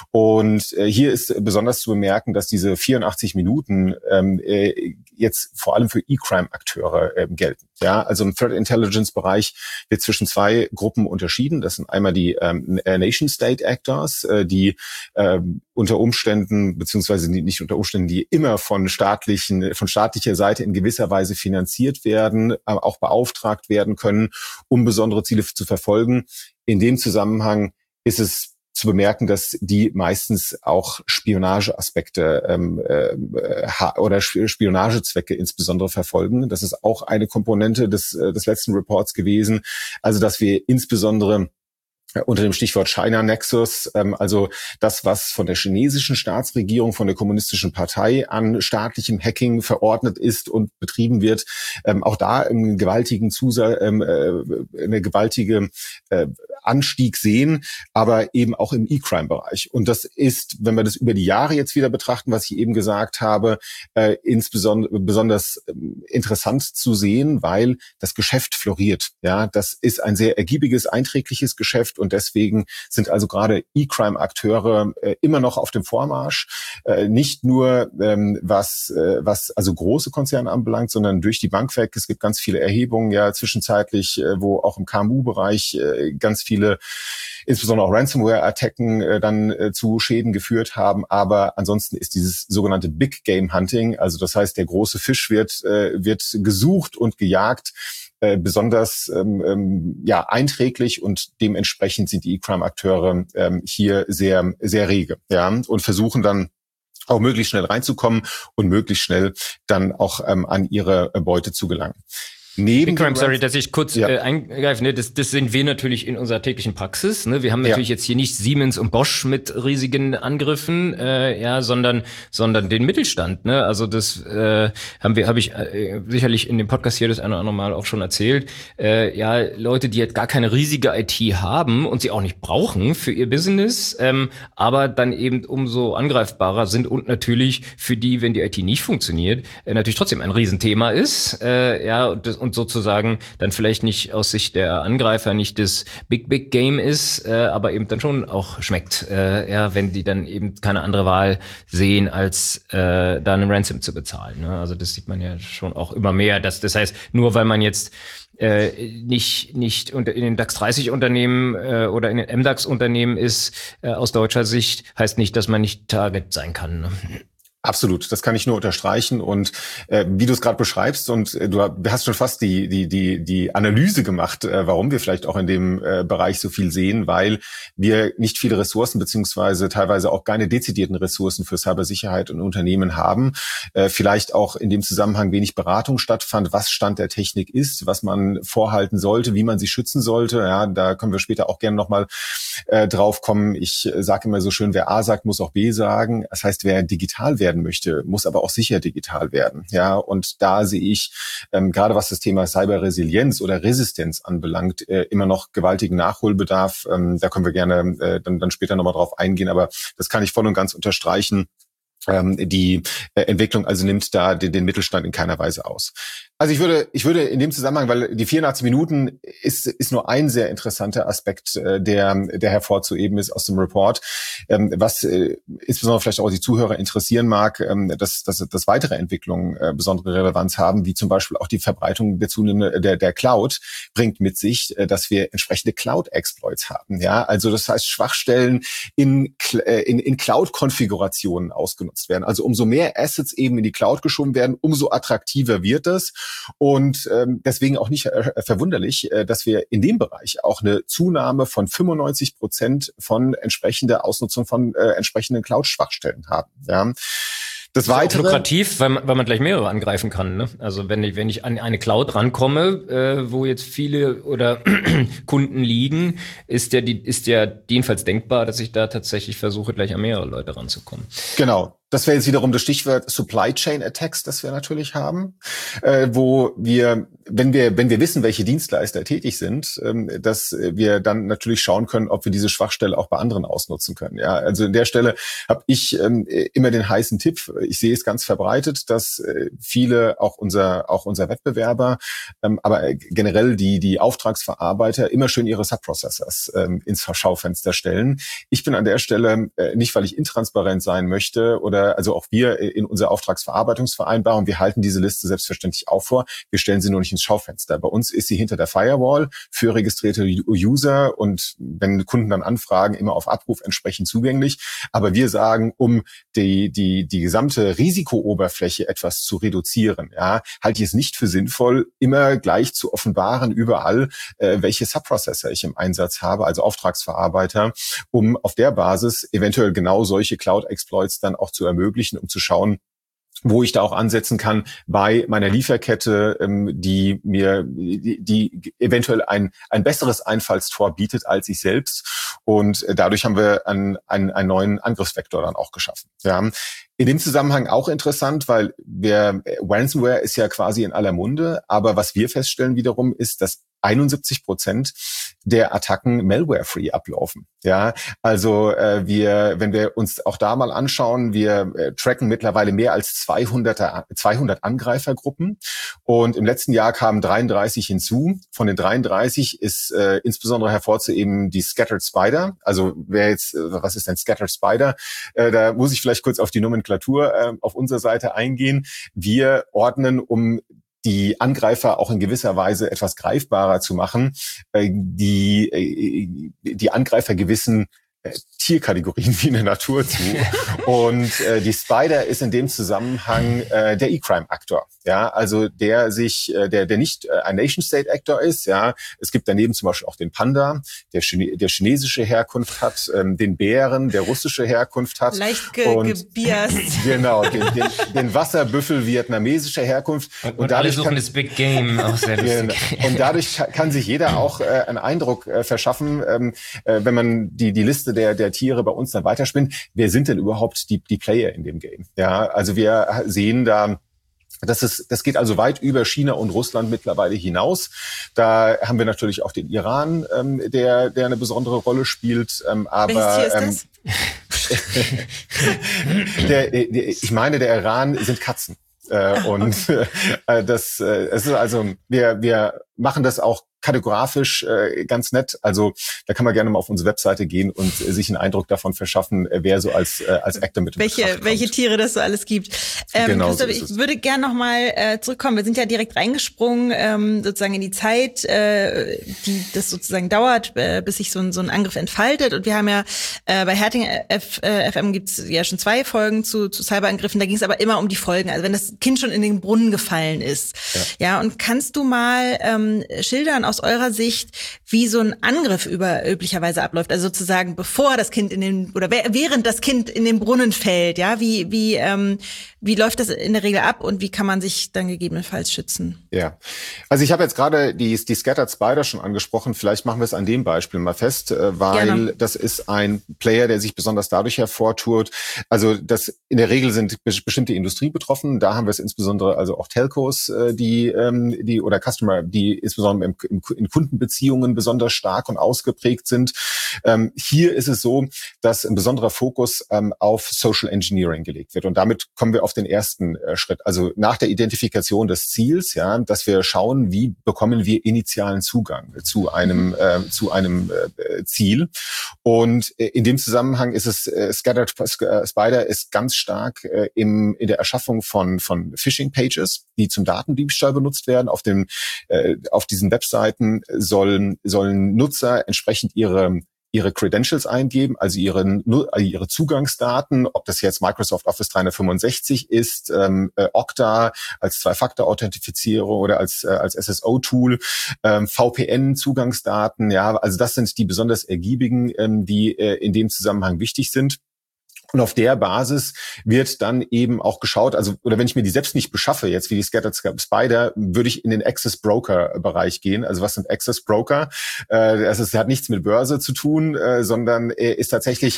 Und äh, hier ist besonders zu bemerken, dass diese vierundachtzig Minuten ähm, äh, jetzt vor allem für E-Crime-Akteure äh, gelten. Ja, also im Threat Intelligence-Bereich wird zwischen zwei Gruppen unterschieden. Das sind einmal die ähm, Nation-State-Actors, äh, die äh, unter Umständen, beziehungsweise nicht unter Umständen, die immer von staatlichen, von staatlicher Seite in gewisser Weise finanziert werden, äh, auch beauftragt werden können, um besondere Ziele zu verfolgen. In dem Zusammenhang ist es zu bemerken, dass die meistens auch Spionageaspekte ähm, äh, oder Spionagezwecke insbesondere verfolgen. Das ist auch eine Komponente des, äh, des letzten Reports gewesen. Also, dass wir insbesondere unter dem Stichwort China Nexus, ähm, also das, was von der chinesischen Staatsregierung, von der kommunistischen Partei an staatlichem Hacking verordnet ist und betrieben wird, ähm, auch da einen gewaltigen Zusa- ähm, äh, eine gewaltige äh, Anstieg sehen, aber eben auch im E-Crime-Bereich. Und das ist, wenn wir das über die Jahre jetzt wieder betrachten, was ich eben gesagt habe, äh, insbesondere besonders äh, interessant zu sehen, weil das Geschäft floriert. Ja, das ist ein sehr ergiebiges, einträgliches Geschäft. Und deswegen sind also gerade E-Crime-Akteure äh, immer noch auf dem Vormarsch. Äh, nicht nur ähm, was äh, was also große Konzerne anbelangt, sondern durch die Bank weg. Es gibt ganz viele Erhebungen ja zwischenzeitlich, äh, wo auch im K M U-Bereich äh, ganz viele, insbesondere auch Ransomware-Attacken äh, dann äh, zu Schäden geführt haben. Aber ansonsten ist dieses sogenannte Big Game Hunting, also das heißt, der große Fisch wird äh, wird gesucht und gejagt, besonders ähm, ja einträglich, und dementsprechend sind die E-Crime-Akteure ähm, hier sehr sehr rege, ja, und versuchen dann auch möglichst schnell reinzukommen und möglichst schnell dann auch ähm, an ihre Beute zu gelangen. Neben Crime, sorry, dass ich kurz ja. äh, eingreife. Ne? Das, das sind wir natürlich in unserer täglichen Praxis. Ne? Wir haben natürlich ja. jetzt hier nicht Siemens und Bosch mit riesigen Angriffen, äh, ja, sondern sondern den Mittelstand. Ne? Also das äh, haben wir, habe ich äh, sicherlich in dem Podcast hier das eine oder andere Mal auch schon erzählt. Äh, ja, Leute, die jetzt gar keine riesige I T haben und sie auch nicht brauchen für ihr Business, ähm, aber dann eben umso angreifbarer sind und natürlich für die, wenn die I T nicht funktioniert, äh, natürlich trotzdem ein Riesenthema ist. Äh, ja, und das und sozusagen dann vielleicht nicht aus Sicht der Angreifer nicht das Big, Big Game ist, äh, aber eben dann schon auch schmeckt, äh, ja, wenn die dann eben keine andere Wahl sehen, als äh, da einen Ransom zu bezahlen. Ne? Also das sieht man ja schon auch immer mehr. Dass, das heißt, nur weil man jetzt äh, nicht nicht unter in den DAX dreißig Unternehmen äh, oder in den M DAX Unternehmen ist, äh, aus deutscher Sicht, heißt nicht, dass man nicht Target sein kann. Ne? Absolut, das kann ich nur unterstreichen. Und äh, wie du es gerade beschreibst, und äh, du hast schon fast die die die die Analyse gemacht, äh, warum wir vielleicht auch in dem äh, Bereich so viel sehen, weil wir nicht viele Ressourcen beziehungsweise teilweise auch keine dezidierten Ressourcen für Cybersicherheit und Unternehmen haben. Äh, vielleicht auch in dem Zusammenhang wenig Beratung stattfand, was Stand der Technik ist, was man vorhalten sollte, wie man sie schützen sollte. Ja, da können wir später auch gerne nochmal äh, drauf kommen. Ich äh, sage immer so schön, wer A sagt, muss auch B sagen. Das heißt, wer digital werden möchte, muss aber auch sicher digital werden. Ja, und da sehe ich ähm, gerade was das Thema Cyberresilienz oder Resistenz anbelangt, äh, immer noch gewaltigen Nachholbedarf. Ähm, da können wir gerne äh, dann, dann später nochmal drauf eingehen, aber das kann ich voll und ganz unterstreichen. Ähm, die äh, Entwicklung also nimmt da den, den Mittelstand in keiner Weise aus. Also ich würde, ich würde in dem Zusammenhang, weil die vierundachtzig Minuten ist, ist nur ein sehr interessanter Aspekt, äh, der, der hervorzuheben ist aus dem Report, ähm, was äh, insbesondere vielleicht auch die Zuhörer interessieren mag, ähm, dass, dass, dass weitere Entwicklungen äh, besondere Relevanz haben, wie zum Beispiel auch die Verbreitung der zunehmenden, der, der Cloud bringt mit sich, äh, dass wir entsprechende Cloud-Exploits haben. Ja, also das heißt Schwachstellen in, in, in Cloud-Konfigurationen ausgenutzt werden. Also umso mehr Assets eben in die Cloud geschoben werden, umso attraktiver wird das. Und ähm, deswegen auch nicht äh, verwunderlich, äh, dass wir in dem Bereich auch eine Zunahme von fünfundneunzig Prozent von entsprechender Ausnutzung von äh, entsprechenden Cloud-Schwachstellen haben. Ja. Das ist Weitere, auch lukrativ, weil man, weil man gleich mehrere angreifen kann. Ne? Also wenn ich, wenn ich an eine Cloud rankomme, äh, wo jetzt viele oder Kunden liegen, ist ja die, ist ja jedenfalls denkbar, dass ich da tatsächlich versuche, gleich an mehrere Leute ranzukommen. Genau. Das wäre jetzt wiederum das Stichwort Supply Chain Attacks, das wir natürlich haben, äh, wo wir, wenn wir, wenn wir wissen, welche Dienstleister tätig sind, ähm, dass wir dann natürlich schauen können, ob wir diese Schwachstelle auch bei anderen ausnutzen können. Ja, also an der Stelle habe ich ähm, immer den heißen Tipp. Ich sehe es ganz verbreitet, dass äh, viele, auch unser, auch unser Wettbewerber, ähm, aber generell die, die Auftragsverarbeiter immer schön ihre Subprocessors ähm, ins Schaufenster stellen. Ich bin an der Stelle äh, nicht, weil ich intransparent sein möchte oder also auch wir in unserer Auftragsverarbeitungsvereinbarung, wir halten diese Liste selbstverständlich auch vor. Wir stellen sie nur nicht ins Schaufenster. Bei uns ist sie hinter der Firewall für registrierte User und wenn Kunden dann anfragen, immer auf Abruf entsprechend zugänglich. Aber wir sagen, um die, die, die gesamte Risikooberfläche etwas zu reduzieren, ja, halte ich es nicht für sinnvoll, immer gleich zu offenbaren überall, äh, welche Subprocessor ich im Einsatz habe, also Auftragsverarbeiter, um auf der Basis eventuell genau solche Cloud-Exploits dann auch zu ermöglichen, um zu schauen, wo ich da auch ansetzen kann bei meiner Lieferkette, ähm, die mir, die, die eventuell ein ein besseres Einfallstor bietet als ich selbst. Und dadurch haben wir einen, einen, einen neuen Angriffsvektor dann auch geschaffen. Ja. In dem Zusammenhang auch interessant, weil wir, Ransomware ist ja quasi in aller Munde, aber was wir feststellen wiederum ist, dass einundsiebzig Prozent der Attacken malware-free ablaufen. Ja, also äh, wir, wenn wir uns auch da mal anschauen, wir äh, tracken mittlerweile mehr als zweihundert Angreifergruppen und im letzten Jahr kamen dreiunddreißig hinzu. Von den dreiunddreißig ist äh, insbesondere hervorzuheben die Scattered Spider. Also wer jetzt, äh, was ist denn Scattered Spider? Äh, da muss ich vielleicht kurz auf die Nomenklatur äh, auf unserer Seite eingehen. Wir ordnen, um die Angreifer auch in gewisser Weise etwas greifbarer zu machen, die die Angreifer gewissen Tierkategorien wie in der Natur zu. Und äh, die Spider ist in dem Zusammenhang äh, der E-Crime-Aktor. Ja, also der sich, äh, der der nicht äh, ein Nation-State-Actor ist. Ja, es gibt daneben zum Beispiel auch den Panda, der Chine- der chinesische Herkunft hat, ähm, den Bären, der russische Herkunft hat. Leicht ge- und, gebiased. Genau, den, den, den Wasserbüffel vietnamesischer Herkunft. Und, und alle suchen kann, das Big Game auch sehr lustig. Genau. Und dadurch kann sich jeder auch äh, einen Eindruck äh, verschaffen, ähm, äh, wenn man die die Liste der der Tiere bei uns dann weiterspinnt. Wer sind denn überhaupt die die Player in dem Game? Ja, also wir sehen da, das ist, das geht also weit über China und Russland mittlerweile hinaus. Da haben wir natürlich auch den Iran, ähm, der der eine besondere Rolle spielt. Ähm, aber welches Tier ist das? der, der, ich meine, der Iran sind Katzen. Äh, und äh, das, äh, es ist also, wir wir machen das auch kategoriefisch äh, ganz nett. Also da kann man gerne mal auf unsere Webseite gehen und äh, sich einen Eindruck davon verschaffen, äh, wer so als äh, als Actor mit welche Betracht welche kommt. Tiere das so alles gibt. Ähm, genau Christoph, so ist es. Ich würde gerne noch mal äh, zurückkommen. Wir sind ja direkt reingesprungen, ähm, sozusagen in die Zeit, äh, die das sozusagen dauert, äh, bis sich so ein so ein Angriff entfaltet. Und wir haben ja äh, bei Herting F, äh, F M gibt's ja schon zwei Folgen zu zu Cyberangriffen. Da ging es aber immer um die Folgen. Also wenn das Kind schon in den Brunnen gefallen ist. Ja, ja und kannst du mal ähm, schildern aus eurer Sicht, wie so ein Angriff über üblicherweise abläuft, also sozusagen bevor das Kind in den oder während das Kind in den Brunnen fällt, ja, wie wie ähm, wie läuft das in der Regel ab und wie kann man sich dann gegebenenfalls schützen? Ja, also ich habe jetzt gerade die die Scattered Spider schon angesprochen. Vielleicht machen wir es an dem Beispiel mal fest, weil Gerne. Das ist ein Player, der sich besonders dadurch hervortut. Also das in der Regel sind bestimmte Industrie betroffen. Da haben wir es insbesondere also auch Telcos, die die oder Customer, die insbesondere im, im, in Kundenbeziehungen besonders stark und ausgeprägt sind. Ähm, hier ist es so, dass ein besonderer Fokus ähm, auf Social Engineering gelegt wird. Und damit kommen wir auf den ersten äh, Schritt. Also nach der Identifikation des Ziels, ja, dass wir schauen, wie bekommen wir initialen Zugang zu einem äh, zu einem äh, Ziel. Und äh, in dem Zusammenhang ist es äh, Scattered Spider ist ganz stark äh, im in der Erschaffung von von Phishing Pages, die zum Datendiebstahl benutzt werden. Auf dem äh, auf diesen Webseiten sollen sollen Nutzer entsprechend ihre ihre Credentials eingeben, also ihre ihre Zugangsdaten, ob das jetzt Microsoft Office dreihundertfünfundsechzig ist, ähm, äh, Okta als Zwei-Faktor-Authentifizierung oder als äh, als S S O-Tool, ähm, V P N-Zugangsdaten, ja, also das sind die besonders ergiebigen, ähm, die äh, in dem Zusammenhang wichtig sind. Und auf der Basis wird dann eben auch geschaut, also oder wenn ich mir die selbst nicht beschaffe, jetzt wie die Scattered Spider, würde ich in den Access Broker Bereich gehen. Also was sind Access Broker? Äh, das, ist, das hat nichts mit Börse zu tun, äh, sondern äh, ist tatsächlich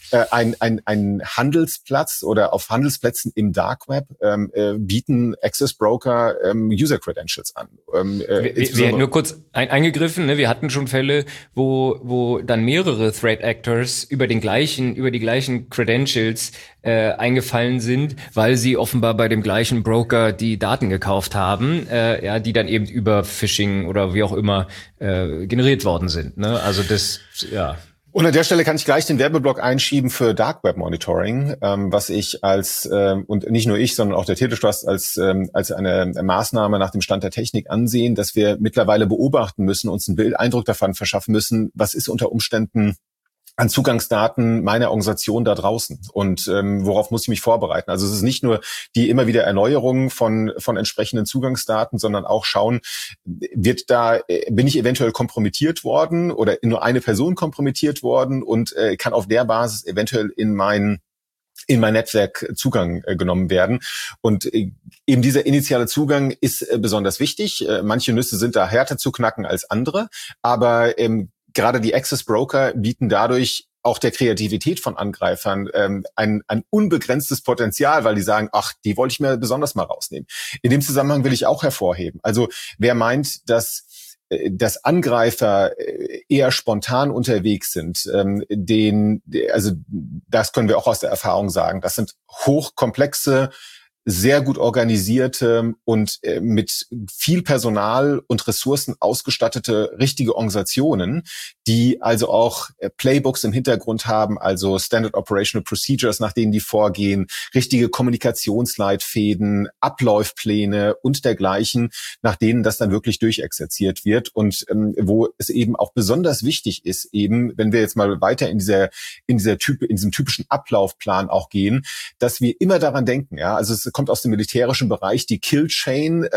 äh, ein, ein, ein Handelsplatz oder auf Handelsplätzen im Dark Web ähm, äh, bieten Access Broker ähm, User Credentials an. Ähm, äh, wir, wir nur kurz ein, eingegriffen, ne? Wir hatten schon Fälle, wo, wo dann mehrere Threat Actors über den gleichen, über die gleichen Credentials äh, eingefallen sind, weil sie offenbar bei dem gleichen Broker die Daten gekauft haben, äh, ja, die dann eben über Phishing oder wie auch immer äh, generiert worden sind. Ne? Also das, ja. Und an der Stelle kann ich gleich den Werbeblock einschieben für Dark Web Monitoring, ähm, was ich als, ähm, und nicht nur ich, sondern auch der Teletrust als, ähm, als eine Maßnahme nach dem Stand der Technik ansehen, dass wir mittlerweile beobachten müssen, uns einen Bild, Eindruck davon verschaffen müssen, was ist unter Umständen an Zugangsdaten meiner Organisation da draußen und ähm, worauf muss ich mich vorbereiten. Also es ist nicht nur die immer wieder Erneuerung von von entsprechenden Zugangsdaten, sondern auch schauen, wird da bin ich eventuell kompromittiert worden oder nur eine Person kompromittiert worden und äh, kann auf der Basis eventuell in mein in mein Netzwerk Zugang äh, genommen werden. Und äh, eben dieser initiale Zugang ist äh, besonders wichtig. Äh, manche Nüsse sind da härter zu knacken als andere, aber ähm, gerade die Access Broker bieten dadurch auch der Kreativität von Angreifern ähm, ein, ein unbegrenztes Potenzial, weil die sagen, ach, die wollte ich mir besonders mal rausnehmen. In dem Zusammenhang will ich auch hervorheben. Also wer meint, dass dass Angreifer eher spontan unterwegs sind, ähm, den, also das können wir auch aus der Erfahrung sagen. Das sind hochkomplexe, sehr gut organisierte und äh, mit viel Personal und Ressourcen ausgestattete richtige Organisationen, die also auch äh, Playbooks im Hintergrund haben, also Standard Operational Procedures, nach denen die vorgehen, richtige Kommunikationsleitfäden, Ablaufpläne und dergleichen, nach denen das dann wirklich durchexerziert wird und ähm, wo es eben auch besonders wichtig ist, eben, wenn wir jetzt mal weiter in dieser in dieser Typ in diesem typischen Ablaufplan auch gehen, dass wir immer daran denken, ja, also es kommt aus dem militärischen Bereich, die Kill-Chain-Theorie.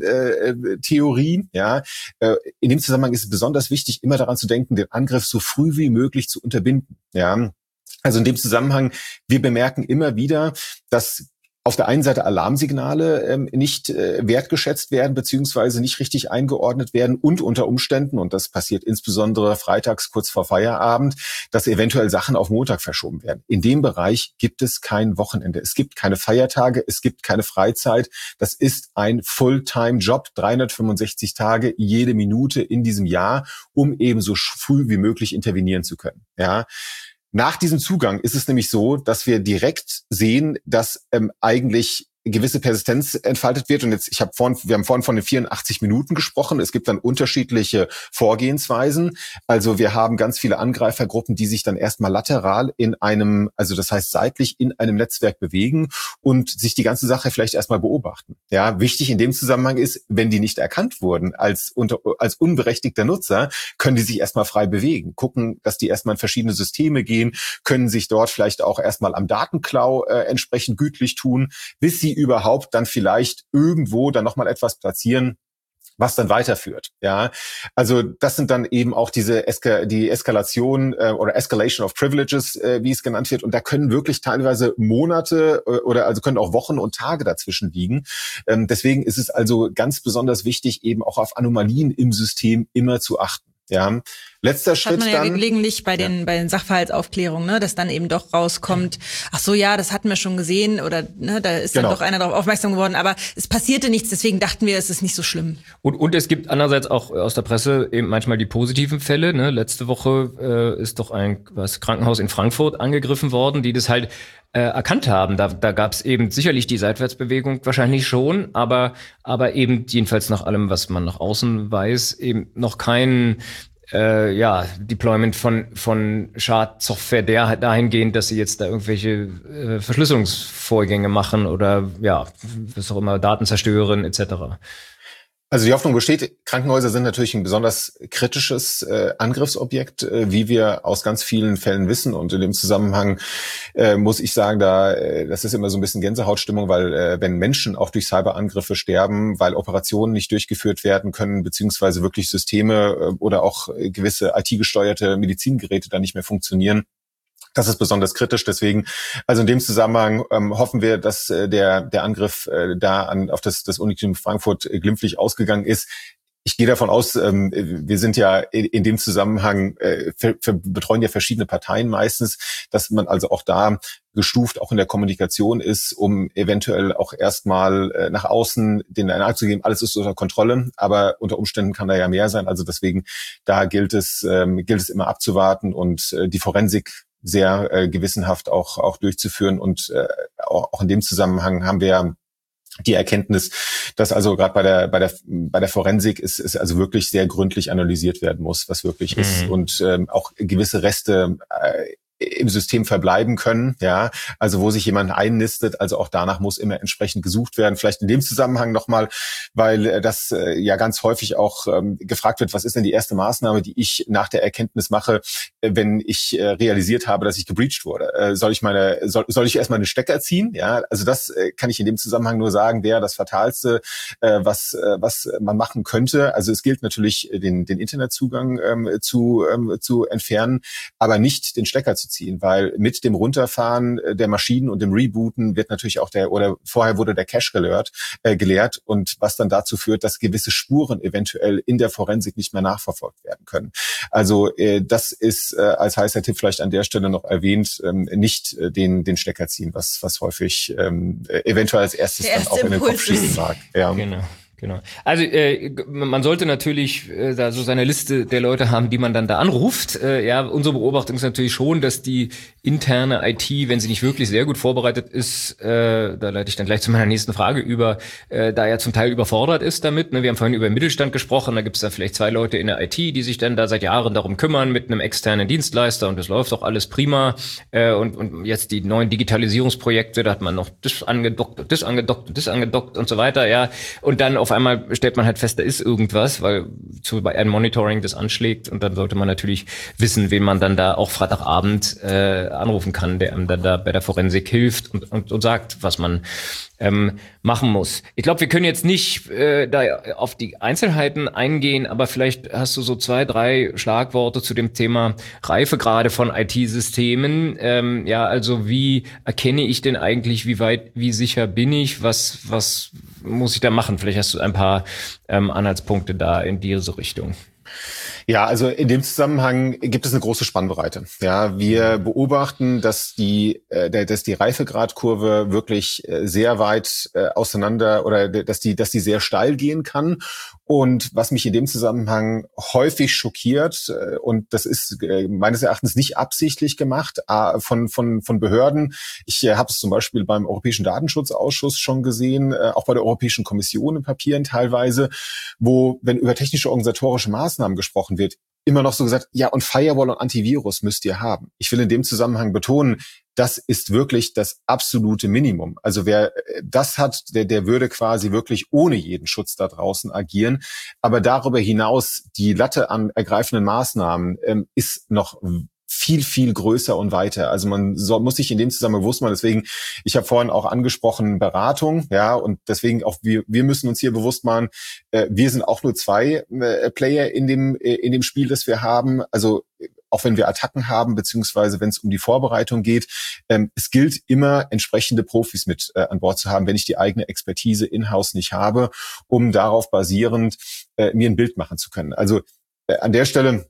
Ähm, äh, ja. Äh, in dem Zusammenhang ist es besonders wichtig, immer daran zu denken, den Angriff so früh wie möglich zu unterbinden. Ja. Also in dem Zusammenhang, wir bemerken immer wieder, dass auf der einen Seite Alarmsignale ähm, nicht äh, wertgeschätzt werden beziehungsweise nicht richtig eingeordnet werden und unter Umständen, und das passiert insbesondere freitags kurz vor Feierabend, dass eventuell Sachen auf Montag verschoben werden. In dem Bereich gibt es kein Wochenende. Es gibt keine Feiertage, es gibt keine Freizeit. Das ist ein Fulltime-Job, dreihundertfünfundsechzig Tage, jede Minute in diesem Jahr, um eben so früh wie möglich intervenieren zu können. Ja. Nach diesem Zugang ist es nämlich so, dass wir direkt sehen, dass ähm, eigentlich gewisse Persistenz entfaltet wird. Und jetzt, ich habe vorhin, wir haben vorhin von den vierundachtzig Minuten gesprochen. Es gibt dann unterschiedliche Vorgehensweisen. Also wir haben ganz viele Angreifergruppen, die sich dann erstmal lateral in einem, also das heißt seitlich in einem Netzwerk bewegen und sich die ganze Sache vielleicht erstmal beobachten. Ja, wichtig in dem Zusammenhang ist, wenn die nicht erkannt wurden als unter, als unberechtigter Nutzer, können die sich erstmal frei bewegen, gucken, dass die erstmal in verschiedene Systeme gehen, können sich dort vielleicht auch erstmal am Datenklau äh, entsprechend gütlich tun, bis sie überhaupt dann vielleicht irgendwo dann nochmal etwas platzieren, was dann weiterführt. Ja, also das sind dann eben auch diese Eska- die Eskalation äh, oder Escalation of Privileges, äh, wie es genannt wird. Und da können wirklich teilweise Monate äh, oder also können auch Wochen und Tage dazwischen liegen. Ähm, deswegen ist es also ganz besonders wichtig, eben auch auf Anomalien im System immer zu achten. Ja, letzter Schritt dann. Hat man ja gelegentlich bei den, ja. bei den Sachverhaltsaufklärungen, ne, dass dann eben doch rauskommt, ach so, ja, das hatten wir schon gesehen oder ne, da ist dann genau. doch einer darauf aufmerksam geworden, aber es passierte nichts, deswegen dachten wir, es ist nicht so schlimm. Und, und es gibt andererseits auch aus der Presse eben manchmal die positiven Fälle, ne, letzte Woche äh, ist doch ein was Krankenhaus in Frankfurt angegriffen worden, die das halt äh, erkannt haben. Da, da gab es eben sicherlich die Seitwärtsbewegung wahrscheinlich schon, aber, aber eben jedenfalls nach allem, was man nach außen weiß, eben noch kein Äh, ja, Deployment von von Schadsoftware der dahingehend, dass sie jetzt da irgendwelche äh, Verschlüsselungsvorgänge machen oder ja, was auch immer, Daten zerstören et cetera. Also die Hoffnung besteht, Krankenhäuser sind natürlich ein besonders kritisches äh, Angriffsobjekt, äh, wie wir aus ganz vielen Fällen wissen. Und in dem Zusammenhang äh, muss ich sagen, da äh, das ist immer so ein bisschen Gänsehautstimmung, weil äh, wenn Menschen auch durch Cyberangriffe sterben, weil Operationen nicht durchgeführt werden können, beziehungsweise wirklich Systeme äh, oder auch äh, gewisse I T-gesteuerte Medizingeräte dann nicht mehr funktionieren, das ist besonders kritisch. Deswegen, also in dem Zusammenhang ähm, hoffen wir, dass äh, der der Angriff äh, da an auf das das Uniklinikum Frankfurt äh, glimpflich ausgegangen ist. Ich gehe davon aus, ähm, wir sind ja in, in dem Zusammenhang, äh, für, für betreuen ja verschiedene Parteien meistens, dass man also auch da gestuft auch in der Kommunikation ist, um eventuell auch erstmal äh, nach außen den Eindruck zu geben, alles ist unter Kontrolle, aber unter Umständen kann da ja mehr sein. Also deswegen, da gilt es, ähm, gilt es immer abzuwarten und äh, die Forensik sehr äh, gewissenhaft auch auch durchzuführen. Und äh, auch, auch in dem Zusammenhang haben wir die Erkenntnis, dass also gerade bei der bei der bei der Forensik ist ist also wirklich sehr gründlich analysiert werden muss, was wirklich mhm. ist und ähm, auch gewisse Reste äh, im System verbleiben können, ja, also wo sich jemand einnistet, also auch danach muss immer entsprechend gesucht werden. Vielleicht in dem Zusammenhang nochmal, weil äh, das äh, ja ganz häufig auch ähm, gefragt wird, was ist denn die erste Maßnahme, die ich nach der Erkenntnis mache, äh, wenn ich äh, realisiert habe, dass ich gebreached wurde? Äh, soll ich meine, soll, soll ich erstmal einen Stecker ziehen? Ja, also das äh, kann ich in dem Zusammenhang nur sagen, wäre das Fatalste, äh, was äh, was man machen könnte. Also es gilt natürlich, den den Internetzugang ähm, zu ähm, zu entfernen, aber nicht den Stecker zu ziehen, weil mit dem Runterfahren der Maschinen und dem Rebooten wird natürlich auch der, oder vorher wurde der Cache geleert, äh, geleert und was dann dazu führt, dass gewisse Spuren eventuell in der Forensik nicht mehr nachverfolgt werden können. Also äh, das ist äh, als heißer Tipp vielleicht an der Stelle noch erwähnt, ähm, nicht äh, den den Stecker ziehen, was was häufig ähm, eventuell als erstes dann auch in den Kopf schießen mag. Ja. Genau. Genau. Also äh, man sollte natürlich äh, da so seine Liste der Leute haben, die man dann da anruft. Äh, ja, unsere Beobachtung ist natürlich schon, dass die interne I T, wenn sie nicht wirklich sehr gut vorbereitet ist, äh, da leite ich dann gleich zu meiner nächsten Frage über, äh, da ja zum Teil überfordert ist damit. Ne? Wir haben vorhin über den Mittelstand gesprochen, da gibt es da vielleicht zwei Leute in der I T, die sich dann da seit Jahren darum kümmern mit einem externen Dienstleister und das läuft auch alles prima. Äh, und, und jetzt die neuen Digitalisierungsprojekte, da hat man noch das angedockt, das angedockt, das angedockt und so weiter, ja. Und dann auf einmal stellt man halt fest, da ist irgendwas, weil zu bei einem Monitoring das anschlägt und dann sollte man natürlich wissen, wen man dann da auch Freitagabend äh, anrufen kann, der einem dann da bei der Forensik hilft und, und, und sagt, was man ähm, machen muss. Ich glaube, wir können jetzt nicht äh, da auf die Einzelheiten eingehen, aber vielleicht hast du so zwei, drei Schlagworte zu dem Thema Reifegrade von I T-Systemen. Ähm, ja, also wie erkenne ich denn eigentlich, wie weit, wie sicher bin ich, was, was muss ich da machen? Vielleicht hast du ein paar ähm, Anhaltspunkte da in diese Richtung. Ja, also in dem Zusammenhang gibt es eine große Spannbreite. Ja, wir beobachten, dass die, äh, dass die Reifegradkurve wirklich äh, sehr weit äh, auseinander oder dass die, dass die sehr steil gehen kann. Und was mich in dem Zusammenhang häufig schockiert, äh, und das ist äh, meines Erachtens nicht absichtlich gemacht äh, von von von Behörden. Ich äh, habe es zum Beispiel beim Europäischen Datenschutzausschuss schon gesehen, äh, auch bei der Europäischen Kommission in Papieren teilweise, wo, wenn über technische organisatorische Maßnahmen gesprochen wird, immer noch so gesagt, ja, und Firewall und Antivirus müsst ihr haben. Ich will in dem Zusammenhang betonen, das ist wirklich das absolute Minimum. Also wer das hat, der, der würde quasi wirklich ohne jeden Schutz da draußen agieren. Aber darüber hinaus, die Latte an ergreifenden Maßnahmen ähm, ist noch viel, viel größer und weiter. Also man soll, muss sich in dem Zusammenhang bewusst machen. Deswegen, ich habe vorhin auch angesprochen, Beratung, ja, und deswegen auch wir, wir müssen uns hier bewusst machen, äh, wir sind auch nur zwei äh, Player in dem, äh, in dem Spiel, das wir haben. Also auch wenn wir Attacken haben, beziehungsweise wenn es um die Vorbereitung geht, ähm, es gilt immer, entsprechende Profis mit äh, an Bord zu haben, wenn ich die eigene Expertise in-house nicht habe, um darauf basierend äh, mir ein Bild machen zu können. Also äh, an der Stelle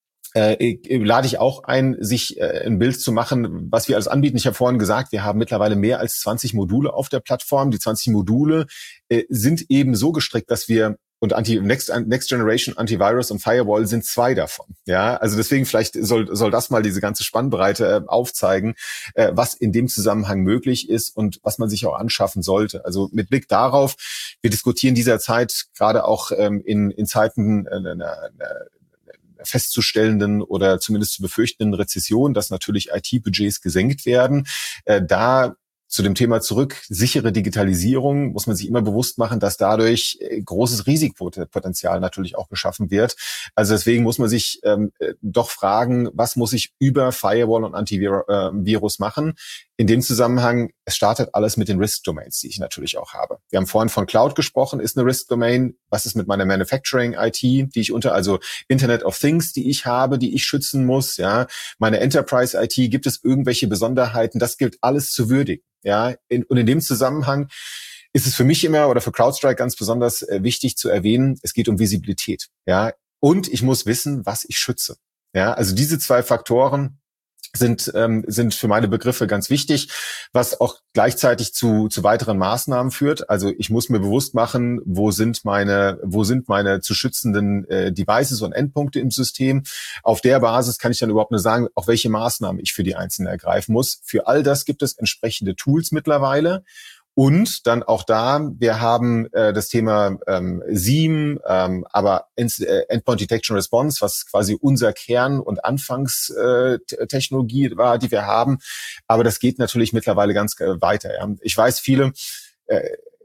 Äh, lade ich auch ein, sich äh, ein Bild zu machen, was wir alles anbieten. Ich habe vorhin gesagt, wir haben mittlerweile mehr als zwanzig Module auf der Plattform. Die zwanzig Module äh, sind eben so gestrickt, dass wir und Anti Next, Next Generation Antivirus und Firewall sind zwei davon. Ja, also deswegen vielleicht soll soll das mal diese ganze Spannbreite äh, aufzeigen, äh, was in dem Zusammenhang möglich ist und was man sich auch anschaffen sollte. Also mit Blick darauf, wir diskutieren dieser Zeit gerade auch ähm, in in Zeiten äh, einer, einer festzustellenden oder zumindest zu befürchtenden Rezession, dass natürlich I T-Budgets gesenkt werden. Äh, da zu dem Thema zurück, sichere Digitalisierung, muss man sich immer bewusst machen, dass dadurch äh, großes Risikopotenzial natürlich auch geschaffen wird. Also deswegen muss man sich ähm, doch fragen, was muss ich über Firewall und Antivirus machen? In dem Zusammenhang, es startet alles mit den Risk-Domains, die ich natürlich auch habe. Wir haben vorhin von Cloud gesprochen, ist eine Risk-Domain. Was ist mit meiner Manufacturing-I T, die ich unter, also Internet of Things, die ich habe, die ich schützen muss, ja. Meine Enterprise-I T, gibt es irgendwelche Besonderheiten? Das gilt alles zu würdigen, ja. In, und in dem Zusammenhang ist es für mich immer oder für CrowdStrike ganz besonders äh, wichtig zu erwähnen, es geht um Visibilität. Ja, und ich muss wissen, was ich schütze. Ja, also diese zwei Faktoren sind ähm, sind für meine Begriffe ganz wichtig, was auch gleichzeitig zu zu weiteren Maßnahmen führt. Also ich muss mir bewusst machen, wo sind meine wo sind meine zu schützenden äh, Devices und Endpunkte im System. Auf der Basis kann ich dann überhaupt nur sagen, auch welche Maßnahmen ich für die einzelnen ergreifen muss. Für all das gibt es entsprechende Tools mittlerweile. Und dann auch da, wir haben äh, das Thema ähm, S I E M, ähm, aber Endpoint Detection Response, was quasi unser Kern- und Anfangstechnologie äh, war, die wir haben. Aber das geht natürlich mittlerweile ganz äh, weiter. Ja. Ich weiß, viele äh,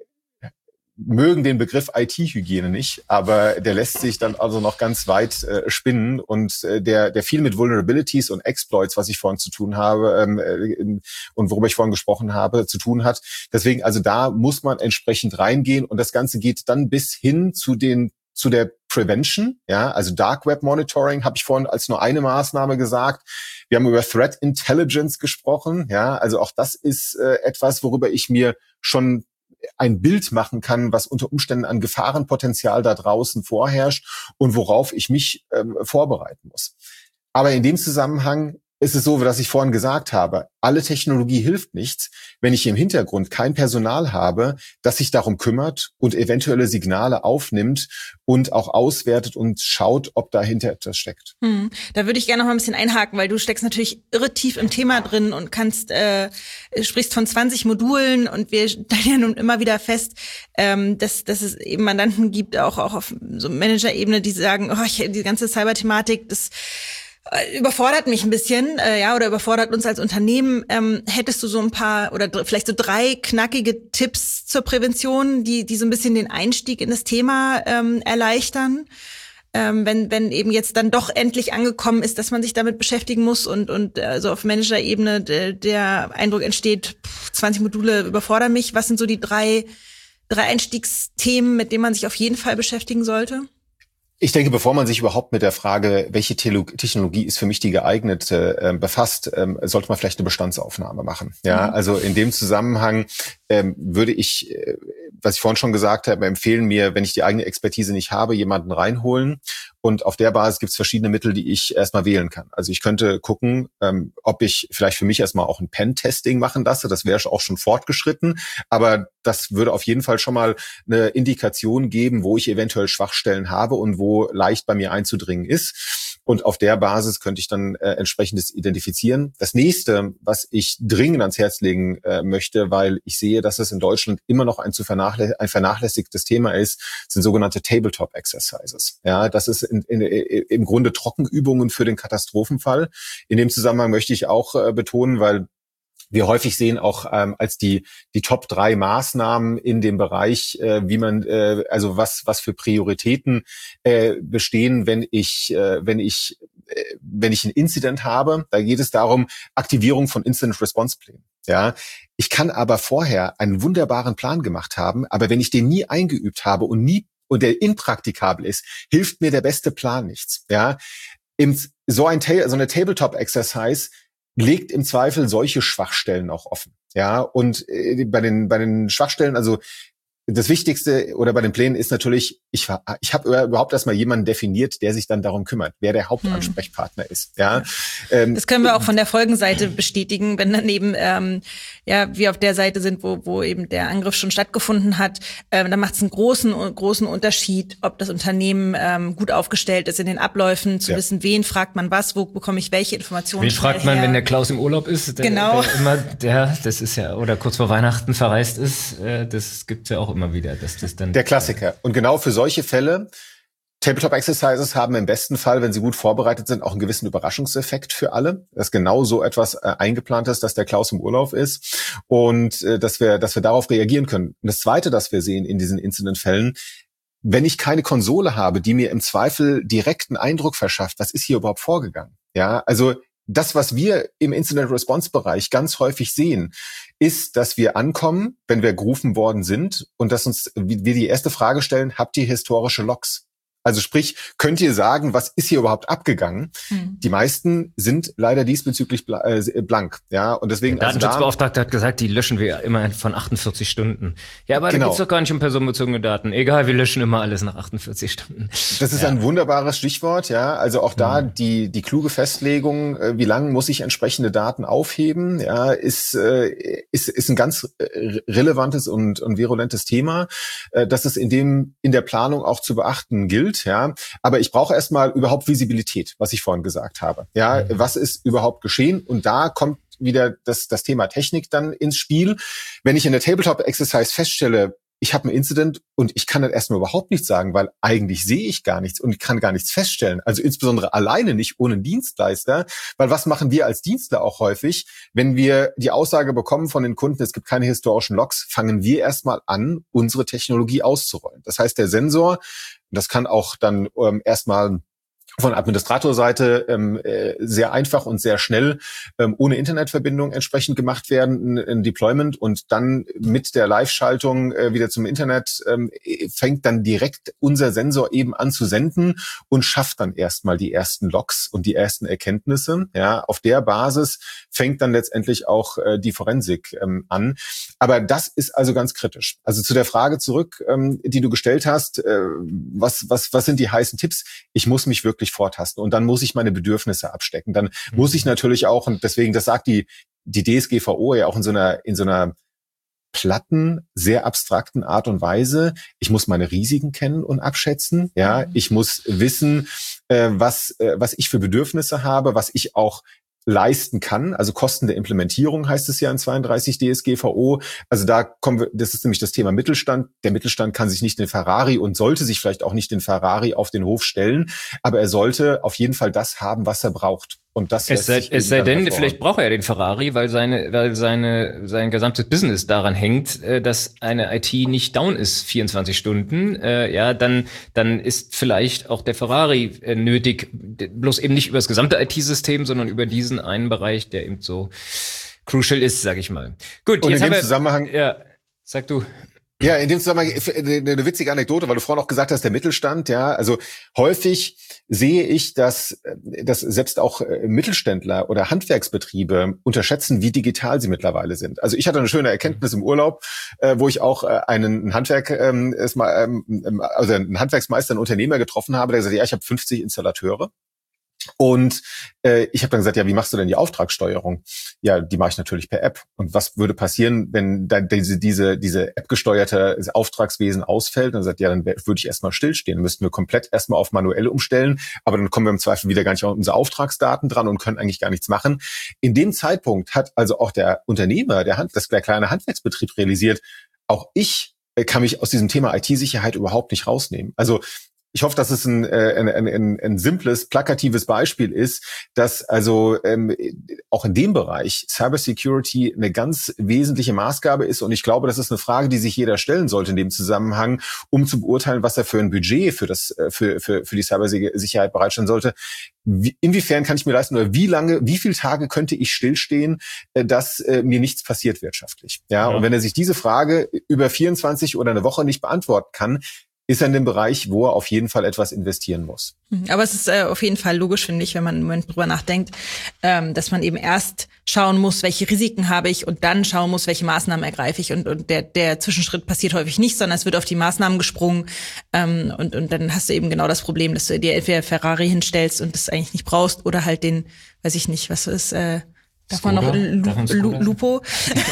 mögen den Begriff I T-Hygiene nicht, aber der lässt sich dann also noch ganz weit äh, spinnen und äh, der der viel mit Vulnerabilities und Exploits, was ich vorhin zu tun habe ähm, äh, und worüber ich vorhin gesprochen habe, zu tun hat. Deswegen also da muss man entsprechend reingehen und das Ganze geht dann bis hin zu den zu der Prevention, ja, also Dark Web Monitoring habe ich vorhin als nur eine Maßnahme gesagt. Wir haben über Threat Intelligence gesprochen, ja, also auch das ist äh, etwas, worüber ich mir schon ein Bild machen kann, was unter Umständen an Gefahrenpotenzial da draußen vorherrscht und worauf ich mich ähm, vorbereiten muss. Aber in dem Zusammenhang ist es so, dass ich vorhin gesagt habe, alle Technologie hilft nichts, wenn ich im Hintergrund kein Personal habe, das sich darum kümmert und eventuelle Signale aufnimmt und auch auswertet und schaut, ob dahinter etwas steckt. Hm. Da würde ich gerne noch mal ein bisschen einhaken, weil du steckst natürlich irre tief im Thema drin und kannst äh, sprichst von zwanzig Modulen und wir stellen ja nun immer wieder fest, ähm, dass, dass es eben Mandanten gibt, auch, auch auf so Manager-Ebene, die sagen, oh, ich, die ganze Cyber-Thematik, das überfordert mich ein bisschen, äh, ja, oder überfordert uns als Unternehmen. Ähm, hättest du so ein paar oder dr- vielleicht so drei knackige Tipps zur Prävention, die die so ein bisschen den Einstieg in das Thema ähm, erleichtern? Ähm, wenn wenn eben jetzt dann doch endlich angekommen ist, dass man sich damit beschäftigen muss und und also auf Manager-Ebene der, der Eindruck entsteht, pff, zwanzig Module überfordern mich. Was sind so die drei drei Einstiegsthemen, mit denen man sich auf jeden Fall beschäftigen sollte? Ich denke, bevor man sich überhaupt mit der Frage, welche Technologie ist für mich die geeignete, äh, befasst, ähm, sollte man vielleicht eine Bestandsaufnahme machen. Ja, mhm. Also in dem Zusammenhang ähm, würde ich, äh, was ich vorhin schon gesagt habe, empfehlen mir, wenn ich die eigene Expertise nicht habe, jemanden reinholen. Und auf der Basis gibt es verschiedene Mittel, die ich erstmal wählen kann. Also ich könnte gucken, ähm, ob ich vielleicht für mich erstmal auch ein Pen-Testing machen lasse. Das wäre auch schon fortgeschritten. Aber das würde auf jeden Fall schon mal eine Indikation geben, wo ich eventuell Schwachstellen habe und wo leicht bei mir einzudringen ist. Und auf der Basis könnte ich dann äh, entsprechendes identifizieren. Das nächste, was ich dringend ans Herz legen äh, möchte, weil ich sehe, dass es in Deutschland immer noch ein zu vernachlä- ein vernachlässigtes Thema ist, sind sogenannte Tabletop Exercises. Ja, das ist in, in, in, im Grunde Trockenübungen für den Katastrophenfall. In dem Zusammenhang möchte ich auch äh, betonen, weil wir häufig sehen auch ähm, als die die Top drei Maßnahmen in dem Bereich, äh, wie man äh, also was was für Prioritäten äh, bestehen, wenn ich äh, wenn ich äh, wenn ich ein Incident habe. Da geht es darum Aktivierung von Incident Response Plänen. Ja, ich kann aber vorher einen wunderbaren Plan gemacht haben, aber wenn ich den nie eingeübt habe und nie und der impraktikabel ist, hilft mir der beste Plan nichts. Ja, im, so ein so eine Tabletop Exercise legt im Zweifel solche Schwachstellen auch offen. Ja, und äh, bei den bei den Schwachstellen, also das Wichtigste oder bei den Plänen ist natürlich, ich ich habe überhaupt erstmal jemanden definiert, der sich dann darum kümmert, wer der Hauptansprechpartner hm. ist. Ja, ähm, das können wir auch von der Folgenseite bestätigen, wenn daneben ähm, ja wir auf der Seite sind, wo wo eben der Angriff schon stattgefunden hat. Ähm, dann macht es einen großen großen Unterschied, ob das Unternehmen ähm, gut aufgestellt ist in den Abläufen, zu ja. wissen, wen fragt man was, wo bekomme ich welche Informationen. Wen fragt man, her. wenn der Klaus im Urlaub ist? Der, genau. Der immer, der, das ist ja oder kurz vor Weihnachten verreist ist. Äh, das gibt's ja auch immer wieder, dass das dann der Klassiker. Und genau für solche Fälle, Tabletop Exercises haben im besten Fall, wenn sie gut vorbereitet sind, auch einen gewissen Überraschungseffekt für alle, dass genau so etwas äh, eingeplant ist, dass der Klaus im Urlaub ist und äh, dass wir, dass wir darauf reagieren können. Und das Zweite, das wir sehen in diesen Incident-Fällen, wenn ich keine Konsole habe, die mir im Zweifel direkten Eindruck verschafft, was ist hier überhaupt vorgegangen? Ja, also das, was wir im Incident-Response-Bereich ganz häufig sehen, ist, dass wir ankommen, wenn wir gerufen worden sind und dass uns wir die erste Frage stellen, habt ihr historische Logs? Also sprich, könnt ihr sagen, was ist hier überhaupt abgegangen? Hm. Die meisten sind leider diesbezüglich blank. Ja, und deswegen. Der Datenschutzbeauftragte also hat gesagt, die löschen wir immer von achtundvierzig Stunden. Ja, aber genau. Da geht's doch gar nicht um personenbezogene Daten. Egal, wir löschen immer alles nach achtundvierzig Stunden. Das ist ja. ein wunderbares Stichwort. Ja, also auch da hm. die die kluge Festlegung, wie lange muss ich entsprechende Daten aufheben? Ja, ist ist ist ein ganz relevantes und und virulentes Thema, das es in dem in der Planung auch zu beachten gilt. Ja, aber ich brauche erstmal überhaupt Visibilität, was ich vorhin gesagt habe. Ja, mhm. was ist überhaupt geschehen? Und da kommt wieder das, das Thema Technik dann ins Spiel. Wenn ich in der Tabletop-Exercise feststelle, ich habe ein Incident und ich kann dann erstmal überhaupt nichts sagen, weil eigentlich sehe ich gar nichts und ich kann gar nichts feststellen. Also insbesondere alleine nicht ohne einen Dienstleister, weil was machen wir als Dienstler auch häufig? Wenn wir die Aussage bekommen von den Kunden, es gibt keine historischen Logs, fangen wir erstmal an, unsere Technologie auszurollen. Das heißt, der Sensor, das kann auch dann ähm, erstmal von Administratorseite ähm, äh, sehr einfach und sehr schnell ähm, ohne Internetverbindung entsprechend gemacht werden, ein, ein Deployment, und dann mit der Live-Schaltung äh, wieder zum Internet ähm, fängt dann direkt unser Sensor eben an zu senden und schafft dann erstmal die ersten Logs und die ersten Erkenntnisse. Ja, auf der Basis fängt dann letztendlich auch äh, die Forensik ähm, an. Aber das ist also ganz kritisch. Also zu der Frage zurück, ähm, die du gestellt hast, äh, was was was sind die heißen Tipps? Ich muss mich wirklich vortasten und dann muss ich meine Bedürfnisse abstecken. Dann mhm. muss ich natürlich auch, und deswegen, das sagt die die D S G V O ja auch in so einer in so einer platten, sehr abstrakten Art und Weise. Ich muss meine Risiken kennen und abschätzen. Ja, mhm. ich muss wissen, äh, was äh, was ich für Bedürfnisse habe, was ich auch leisten kann, also Kosten der Implementierung heißt es ja in zweiunddreißig D S G V O. Also da kommen wir, das ist nämlich das Thema Mittelstand. Der Mittelstand kann sich nicht den Ferrari und sollte sich vielleicht auch nicht den Ferrari auf den Hof stellen, aber er sollte auf jeden Fall das haben, was er braucht. Und das es sei, es sei denn, vielleicht braucht er ja den Ferrari, weil seine, weil seine, sein gesamtes Business daran hängt, dass eine I T nicht down ist vierundzwanzig Stunden. Äh, ja, dann, dann ist vielleicht auch der Ferrari äh, nötig, bloß eben nicht über das gesamte I T-System, sondern über diesen einen Bereich, der eben so crucial ist, sag ich mal. Gut, und jetzt in dem haben wir, Zusammenhang, ja, sag du. Ja, in dem Zusammenhang eine witzige Anekdote, weil du vorhin auch gesagt hast, der Mittelstand, ja, also häufig sehe ich, dass, dass selbst auch Mittelständler oder Handwerksbetriebe unterschätzen, wie digital sie mittlerweile sind. Also ich hatte eine schöne Erkenntnis im Urlaub, wo ich auch einen Handwerk, also einen Handwerksmeister, einen Unternehmer getroffen habe, der gesagt hat, ja, ich habe fünfzig Installateure. Und äh, ich habe dann gesagt, ja, wie machst du denn die Auftragssteuerung? Ja, die mache ich natürlich per App. Und was würde passieren, wenn dann diese diese diese App-gesteuerte Auftragswesen ausfällt? Und dann sagt, ja, dann würde ich erstmal stillstehen. Dann müssten wir komplett erstmal auf manuelle umstellen. Aber dann kommen wir im Zweifel wieder gar nicht an unsere Auftragsdaten dran und können eigentlich gar nichts machen. In dem Zeitpunkt hat also auch der Unternehmer, der Hand, das der kleine Handwerksbetrieb realisiert, auch ich kann mich aus diesem Thema I T-Sicherheit überhaupt nicht rausnehmen. Also ich hoffe, dass es ein, ein, ein, ein, ein simples, plakatives Beispiel ist, dass also ähm, auch in dem Bereich Cybersecurity eine ganz wesentliche Maßgabe ist. Und ich glaube, das ist eine Frage, die sich jeder stellen sollte in dem Zusammenhang, um zu beurteilen, was er für ein Budget für das für für für die Cybersicherheit bereitstellen sollte. Wie, inwiefern kann ich mir leisten, oder wie lange, wie viele Tage könnte ich stillstehen, dass äh, mir nichts passiert wirtschaftlich? Ja, ja, und wenn er sich diese Frage über vierundzwanzig oder eine Woche nicht beantworten kann, ist er in dem Bereich, wo er auf jeden Fall etwas investieren muss. Aber es ist äh, auf jeden Fall logisch, finde ich, wenn man im Moment drüber nachdenkt, ähm, dass man eben erst schauen muss, welche Risiken habe ich, und dann schauen muss, welche Maßnahmen ergreife ich. Und, und der, der Zwischenschritt passiert häufig nicht, sondern es wird auf die Maßnahmen gesprungen. Ähm, und, und dann hast du eben genau das Problem, dass du dir entweder Ferrari hinstellst und das eigentlich nicht brauchst, oder halt den, weiß ich nicht, was ist, äh, darf man noch Lu- Lu- Lupo?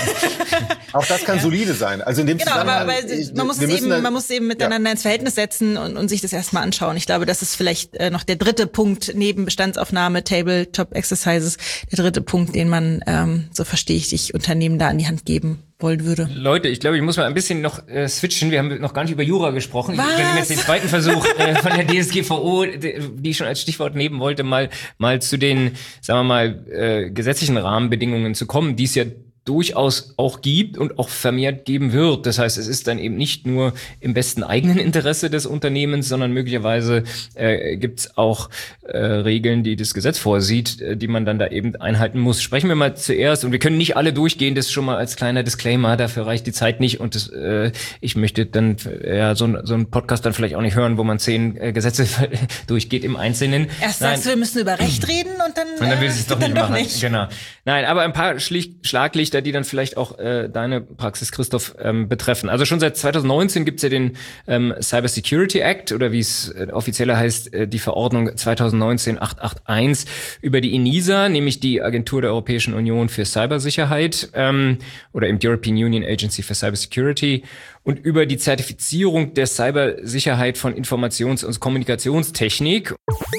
Auch das kann ja solide sein. Also in dem genau, aber, aber man muss es eben, man muss eben miteinander ja. ins Verhältnis setzen und, und sich das erstmal anschauen. Ich glaube, das ist vielleicht äh, noch der dritte Punkt neben Bestandsaufnahme, Tabletop Exercises, der dritte Punkt, den man, ähm, so verstehe ich dich, Unternehmen da an die Hand geben wollen würde. Leute, ich glaube, ich muss mal ein bisschen noch äh, switchen. Wir haben noch gar nicht über Jura gesprochen. Was? Ich nehme jetzt den zweiten Versuch äh, von der D S G V O, die ich schon als Stichwort nehmen wollte, mal mal zu den, sagen wir mal, äh, gesetzlichen Rahmenbedingungen zu kommen, die es ja durchaus auch gibt und auch vermehrt geben wird. Das heißt, es ist dann eben nicht nur im besten eigenen Interesse des Unternehmens, sondern möglicherweise äh, gibt es auch äh, Regeln, die das Gesetz vorsieht, äh, die man dann da eben einhalten muss. Sprechen wir mal zuerst, und wir können nicht alle durchgehen, das schon mal als kleiner Disclaimer, dafür reicht die Zeit nicht, und das, äh, ich möchte dann ja so, so einen Podcast dann vielleicht auch nicht hören, wo man zehn äh, Gesetze durchgeht im Einzelnen. Erst sagst du, wir müssen über Recht reden und dann und dann will sie es äh, doch nicht machen. Nicht. Genau. Nein, aber ein paar Schlicht, Schlaglichter, die dann vielleicht auch äh, deine Praxis, Christoph, ähm, betreffen. Also schon seit zwanzig neunzehn gibt's ja den ähm, Cyber Security Act, oder wie es äh, offizieller heißt, äh, die Verordnung zwanzig neunzehn achthunderteinundachtzig über die ENISA, nämlich die Agentur der Europäischen Union für Cybersicherheit, ähm, oder eben die European Union Agency for Cyber Security, und über die Zertifizierung der Cybersicherheit von Informations- und Kommunikationstechnik.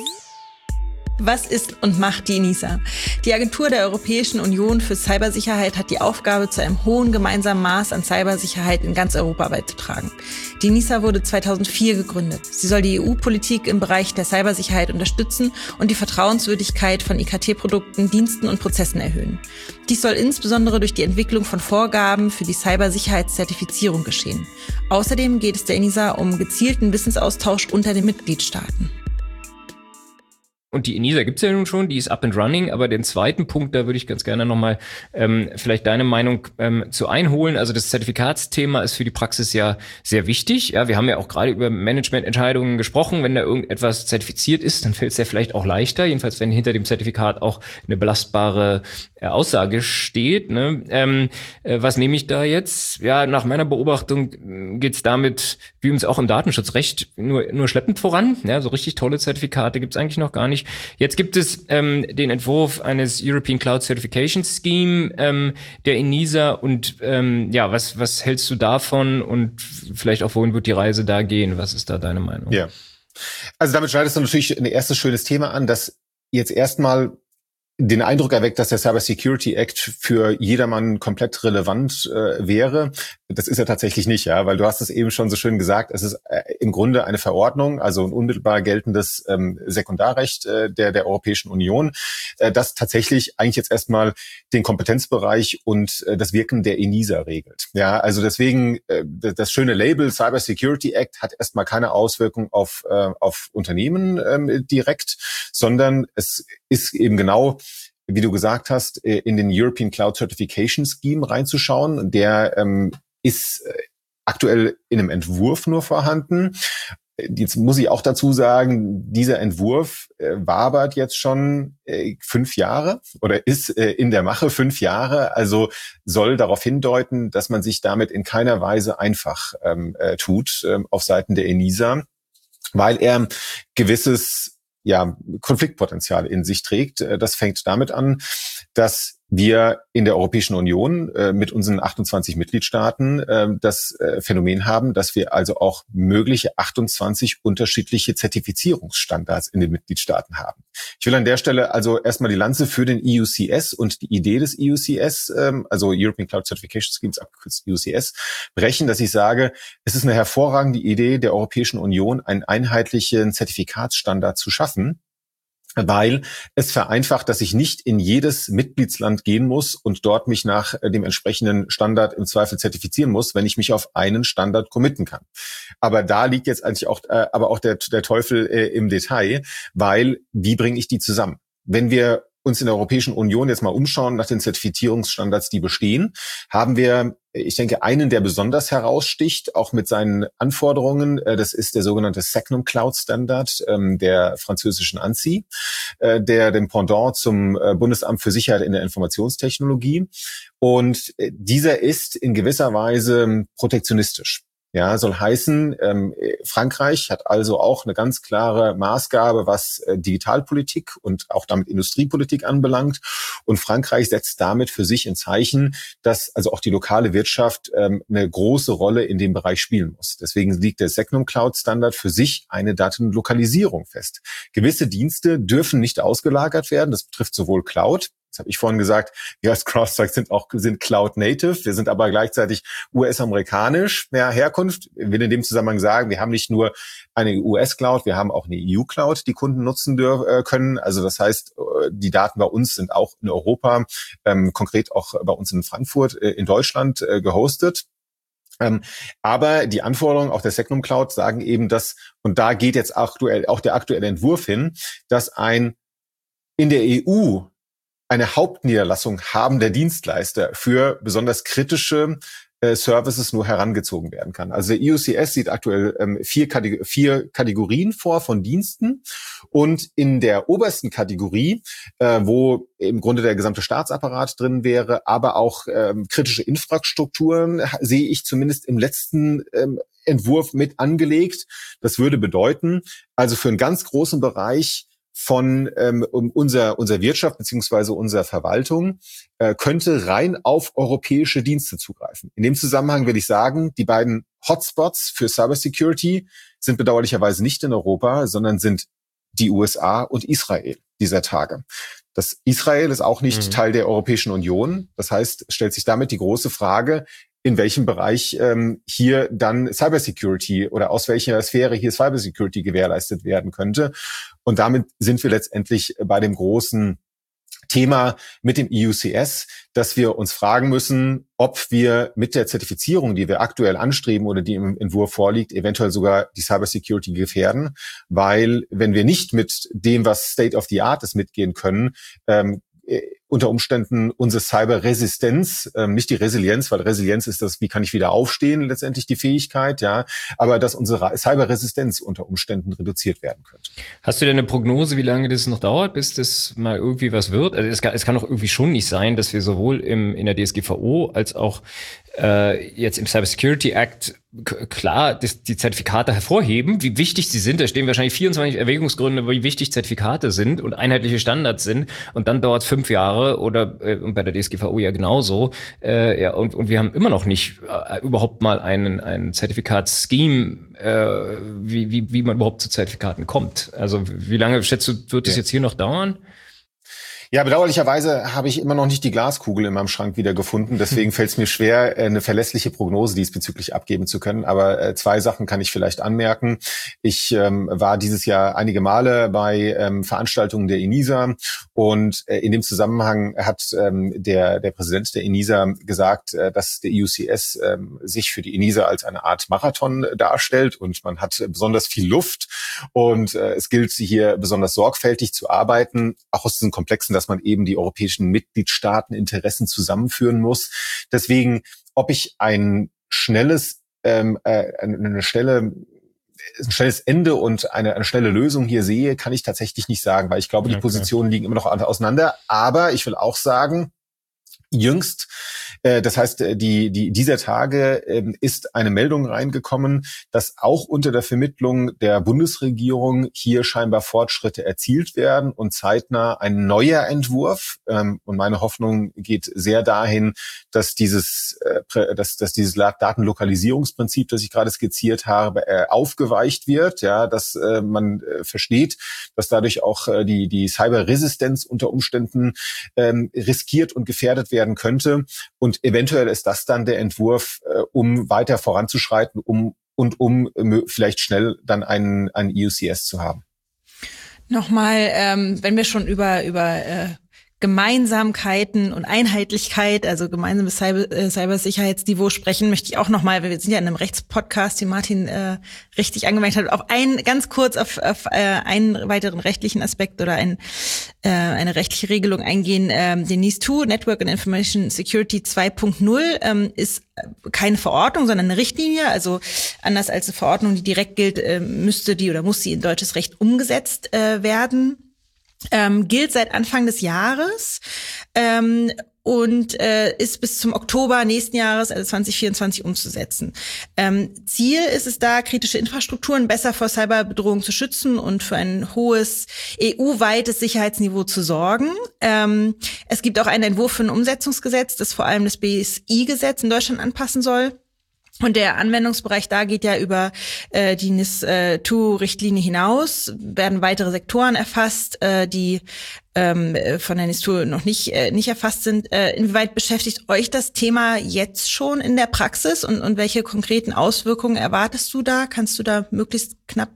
Was ist und macht die ENISA? Die Agentur der Europäischen Union für Cybersicherheit hat die Aufgabe, zu einem hohen gemeinsamen Maß an Cybersicherheit in ganz Europa beizutragen. Die ENISA wurde zweitausendvier gegründet. Sie soll die E U-Politik im Bereich der Cybersicherheit unterstützen und die Vertrauenswürdigkeit von I K T-Produkten, Diensten und Prozessen erhöhen. Dies soll insbesondere durch die Entwicklung von Vorgaben für die Cybersicherheitszertifizierung geschehen. Außerdem geht es der ENISA um gezielten Wissensaustausch unter den Mitgliedstaaten. Und die ENISA gibt's ja nun schon, die ist up and running, aber den zweiten Punkt, da würde ich ganz gerne nochmal ähm, vielleicht deine Meinung ähm, zu einholen. Also das Zertifikatsthema ist für die Praxis ja sehr wichtig. Ja, wir haben ja auch gerade über Managemententscheidungen gesprochen. Wenn da irgendetwas zertifiziert ist, dann fällt es ja vielleicht auch leichter, jedenfalls wenn hinter dem Zertifikat auch eine belastbare äh, Aussage steht. Ne? Ähm, äh, was nehme ich da jetzt? Ja, nach meiner Beobachtung geht's damit, wie uns auch im Datenschutzrecht, nur, nur schleppend voran. Ja, so richtig tolle Zertifikate gibt's eigentlich noch gar nicht. Jetzt gibt es ähm, den Entwurf eines European Cloud Certification Scheme ähm, der ENISA, und ähm, ja, was was hältst du davon, und vielleicht auch, wohin wird die Reise da gehen? Was ist da deine Meinung? Ja, also damit schneidest du natürlich ein erstes schönes Thema an, das jetzt erstmal den Eindruck erweckt, dass der Cyber Security Act für jedermann komplett relevant äh, wäre. Das ist er tatsächlich nicht, ja, weil du hast es eben schon so schön gesagt, es ist äh, im Grunde eine Verordnung, also ein unmittelbar geltendes ähm, Sekundarrecht äh, der der Europäischen Union, äh, das tatsächlich eigentlich jetzt erstmal den Kompetenzbereich und äh, das Wirken der ENISA regelt. Ja, also deswegen äh, das schöne Label Cyber Security Act hat erstmal keine Auswirkung auf äh, auf Unternehmen ähm, direkt, sondern es ist eben genau, wie du gesagt hast, in den European Cloud Certification Scheme reinzuschauen. Der ähm, ist aktuell in einem Entwurf nur vorhanden. Jetzt muss ich auch dazu sagen, dieser Entwurf äh, wabert jetzt schon äh, fünf Jahre oder ist äh, in der Mache fünf Jahre. Also soll darauf hindeuten, dass man sich damit in keiner Weise einfach ähm, äh, tut äh, auf Seiten der ENISA, weil er gewisses ja, Konfliktpotenzial in sich trägt. Das fängt damit an, dass wir in der Europäischen Union äh, mit unseren achtundzwanzig Mitgliedstaaten äh, das äh, Phänomen haben, dass wir also auch mögliche achtundzwanzig unterschiedliche Zertifizierungsstandards in den Mitgliedstaaten haben. Ich will an der Stelle also erstmal die Lanze für den E U C S und die Idee des E U C S, ähm, also European Cloud Certification Schemes, abgekürzt E U C S, brechen, dass ich sage, es ist eine hervorragende Idee der Europäischen Union, einen einheitlichen Zertifikatsstandard zu schaffen, weil es vereinfacht, dass ich nicht in jedes Mitgliedsland gehen muss und dort mich nach dem entsprechenden Standard im Zweifel zertifizieren muss, wenn ich mich auf einen Standard committen kann. Aber da liegt jetzt eigentlich auch, äh, aber auch der, der Teufel äh, im Detail, weil wie bringe ich die zusammen? Wenn wir uns in der Europäischen Union jetzt mal umschauen nach den Zertifizierungsstandards, die bestehen, haben wir, ich denke, einen, der besonders heraussticht, auch mit seinen Anforderungen. Das ist der sogenannte Secnum Cloud Standard der französischen ANSSI, der dem Pendant zum Bundesamt für Sicherheit in der Informationstechnologie. Und dieser ist in gewisser Weise protektionistisch. Ja, soll heißen, ähm, Frankreich hat also auch eine ganz klare Maßgabe, was äh, Digitalpolitik und auch damit Industriepolitik anbelangt. Und Frankreich setzt damit für sich ein Zeichen, dass also auch die lokale Wirtschaft ähm, eine große Rolle in dem Bereich spielen muss. Deswegen liegt der Secnum Cloud Standard für sich eine Datenlokalisierung fest. Gewisse Dienste dürfen nicht ausgelagert werden. Das betrifft sowohl Cloud Das habe ich vorhin gesagt, wir als CrowdStrike sind auch sind Cloud Native, wir sind aber gleichzeitig U S-amerikanisch ja, Herkunft. Ich will in dem Zusammenhang sagen, wir haben nicht nur eine U S-Cloud, wir haben auch eine E U-Cloud, die Kunden nutzen dür- können. Also das heißt, die Daten bei uns sind auch in Europa, ähm, konkret auch bei uns in Frankfurt, äh, in Deutschland äh, gehostet. Ähm, aber die Anforderungen auch der Secnum Cloud sagen eben, dass, und da geht jetzt aktuell auch der aktuelle Entwurf hin, dass ein in der E U eine Hauptniederlassung habender Dienstleister für besonders kritische äh, Services nur herangezogen werden kann. Also der E U C S sieht aktuell ähm, vier, Kategor- vier Kategorien vor von Diensten und in der obersten Kategorie, äh, wo im Grunde der gesamte Staatsapparat drin wäre, aber auch ähm, kritische Infrastrukturen, sehe ich zumindest im letzten ähm, Entwurf mit angelegt. Das würde bedeuten, also für einen ganz großen Bereich von ähm, um unser unser Wirtschaft beziehungsweise unserer Verwaltung äh, könnte rein auf europäische Dienste zugreifen. In dem Zusammenhang will ich sagen, die beiden Hotspots für Cybersecurity sind bedauerlicherweise nicht in Europa, sondern sind die U S A und Israel dieser Tage. Das Israel ist auch nicht mhm. Teil der Europäischen Union. Das heißt, stellt sich damit die große Frage, in welchem Bereich ähm, hier dann Cybersecurity oder aus welcher Sphäre hier Cybersecurity gewährleistet werden könnte. Und damit sind wir letztendlich bei dem großen Thema mit dem E U C S, dass wir uns fragen müssen, ob wir mit der Zertifizierung, die wir aktuell anstreben oder die im Entwurf vorliegt, eventuell sogar die Cybersecurity gefährden. Weil wenn wir nicht mit dem, was State of the Art ist, mitgehen können, ähm, unter Umständen unsere Cyberresistenz, ähm, nicht die Resilienz, weil Resilienz ist das, wie kann ich wieder aufstehen, letztendlich die Fähigkeit, ja, aber dass unsere Cyberresistenz unter Umständen reduziert werden könnte. Hast du denn eine Prognose, wie lange das noch dauert, bis das mal irgendwie was wird? Also es kann, es kann doch irgendwie schon nicht sein, dass wir sowohl im, in der D S G V O als auch äh, jetzt im Cybersecurity Act k- klar das, die Zertifikate hervorheben, wie wichtig sie sind. Da stehen wahrscheinlich vierundzwanzig Erwägungsgründe, wie wichtig Zertifikate sind und einheitliche Standards sind. Und dann dauert es fünf Jahre oder äh, bei der D S G V O ja genauso. Äh, ja, und, und wir haben immer noch nicht äh, überhaupt mal einen, einen Zertifikatsscheme, äh, wie, wie, wie man überhaupt zu Zertifikaten kommt. Also wie lange, schätzt du, wird das ja. jetzt hier noch dauern? Ja, bedauerlicherweise habe ich immer noch nicht die Glaskugel in meinem Schrank wieder gefunden. Deswegen fällt es mir schwer, eine verlässliche Prognose diesbezüglich abgeben zu können. Aber äh, zwei Sachen kann ich vielleicht anmerken. Ich ähm, war dieses Jahr einige Male bei ähm, Veranstaltungen der ENISA und äh, in dem Zusammenhang hat ähm, der der Präsident der ENISA gesagt, äh, dass der E U C S äh, sich für die ENISA als eine Art Marathon darstellt und man hat besonders viel Luft und äh, es gilt hier besonders sorgfältig zu arbeiten, auch aus diesen komplexen, dass man eben die europäischen Mitgliedstaaten-Interessen zusammenführen muss. Deswegen, ob ich ein schnelles, ähm, äh, eine schnelle, ein schnelles Ende und eine, eine schnelle Lösung hier sehe, kann ich tatsächlich nicht sagen, weil ich glaube, die okay. Positionen liegen immer noch auseinander. Aber ich will auch sagen, jüngst, äh, das heißt, die, die, dieser Tage äh, ist eine Meldung reingekommen, dass auch unter der Vermittlung der Bundesregierung hier scheinbar Fortschritte erzielt werden und zeitnah ein neuer Entwurf. Ähm, und meine Hoffnung geht sehr dahin, dass dieses, äh, dass, dass dieses Datenlokalisierungsprinzip, das ich gerade skizziert habe, äh, aufgeweicht wird, ja, dass äh, man äh, versteht, dass dadurch auch äh, die, die Cyberresistenz unter Umständen ähm, riskiert und gefährdet werden könnte. Und eventuell ist das dann der Entwurf, äh, um weiter voranzuschreiten, um und um äh, vielleicht schnell dann einen, einen E U C S zu haben. Nochmal, ähm, wenn wir schon über über äh, Gemeinsamkeiten und Einheitlichkeit, also gemeinsames Cyber, äh, Cybersicherheitsniveau sprechen, möchte ich auch nochmal, weil wir sind ja in einem Rechtspodcast, den Martin äh, richtig angemerkt hat, auf einen, ganz kurz auf, auf äh, einen weiteren rechtlichen Aspekt oder ein, äh, eine rechtliche Regelung eingehen. Ähm, den NIS zwei, Network and Information Security zwei Punkt null, ähm, ist keine Verordnung, sondern eine Richtlinie. Also anders als eine Verordnung, die direkt gilt, äh, müsste die oder muss sie in deutsches Recht umgesetzt äh, werden. Ähm, gilt seit Anfang des Jahres ähm, und äh, ist bis zum Oktober nächsten Jahres, also zwanzig vierundzwanzig, umzusetzen. Ähm, Ziel ist es da, kritische Infrastrukturen besser vor Cyberbedrohungen zu schützen und für ein hohes E U-weites Sicherheitsniveau zu sorgen. Ähm, es gibt auch einen Entwurf für ein Umsetzungsgesetz, das vor allem das B S I-Gesetz in Deutschland anpassen soll. Und der Anwendungsbereich da geht ja über äh, die N I S zwei Richtlinie hinaus, werden weitere Sektoren erfasst, äh, die ähm, von der N I S zwei noch nicht äh, nicht erfasst sind. Äh, inwieweit beschäftigt euch das Thema jetzt schon in der Praxis und, und welche konkreten Auswirkungen erwartest du da? Kannst du da möglichst knapp?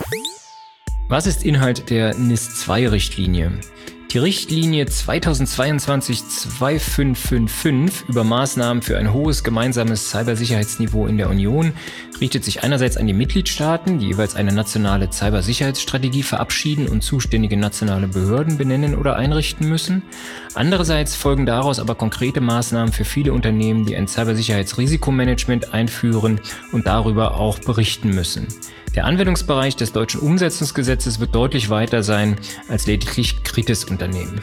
Was ist Inhalt der N I S zwei Richtlinie? Die Richtlinie zweitausendzweiundzwanzig zweitausendfünfhundertfünfundfünfzig über Maßnahmen für ein hohes gemeinsames Cybersicherheitsniveau in der Union richtet sich einerseits an die Mitgliedstaaten, die jeweils eine nationale Cybersicherheitsstrategie verabschieden und zuständige nationale Behörden benennen oder einrichten müssen. Andererseits folgen daraus aber konkrete Maßnahmen für viele Unternehmen, die ein Cybersicherheitsrisikomanagement einführen und darüber auch berichten müssen. Der Anwendungsbereich des deutschen Umsetzungsgesetzes wird deutlich weiter sein als lediglich Kritis-Unternehmen.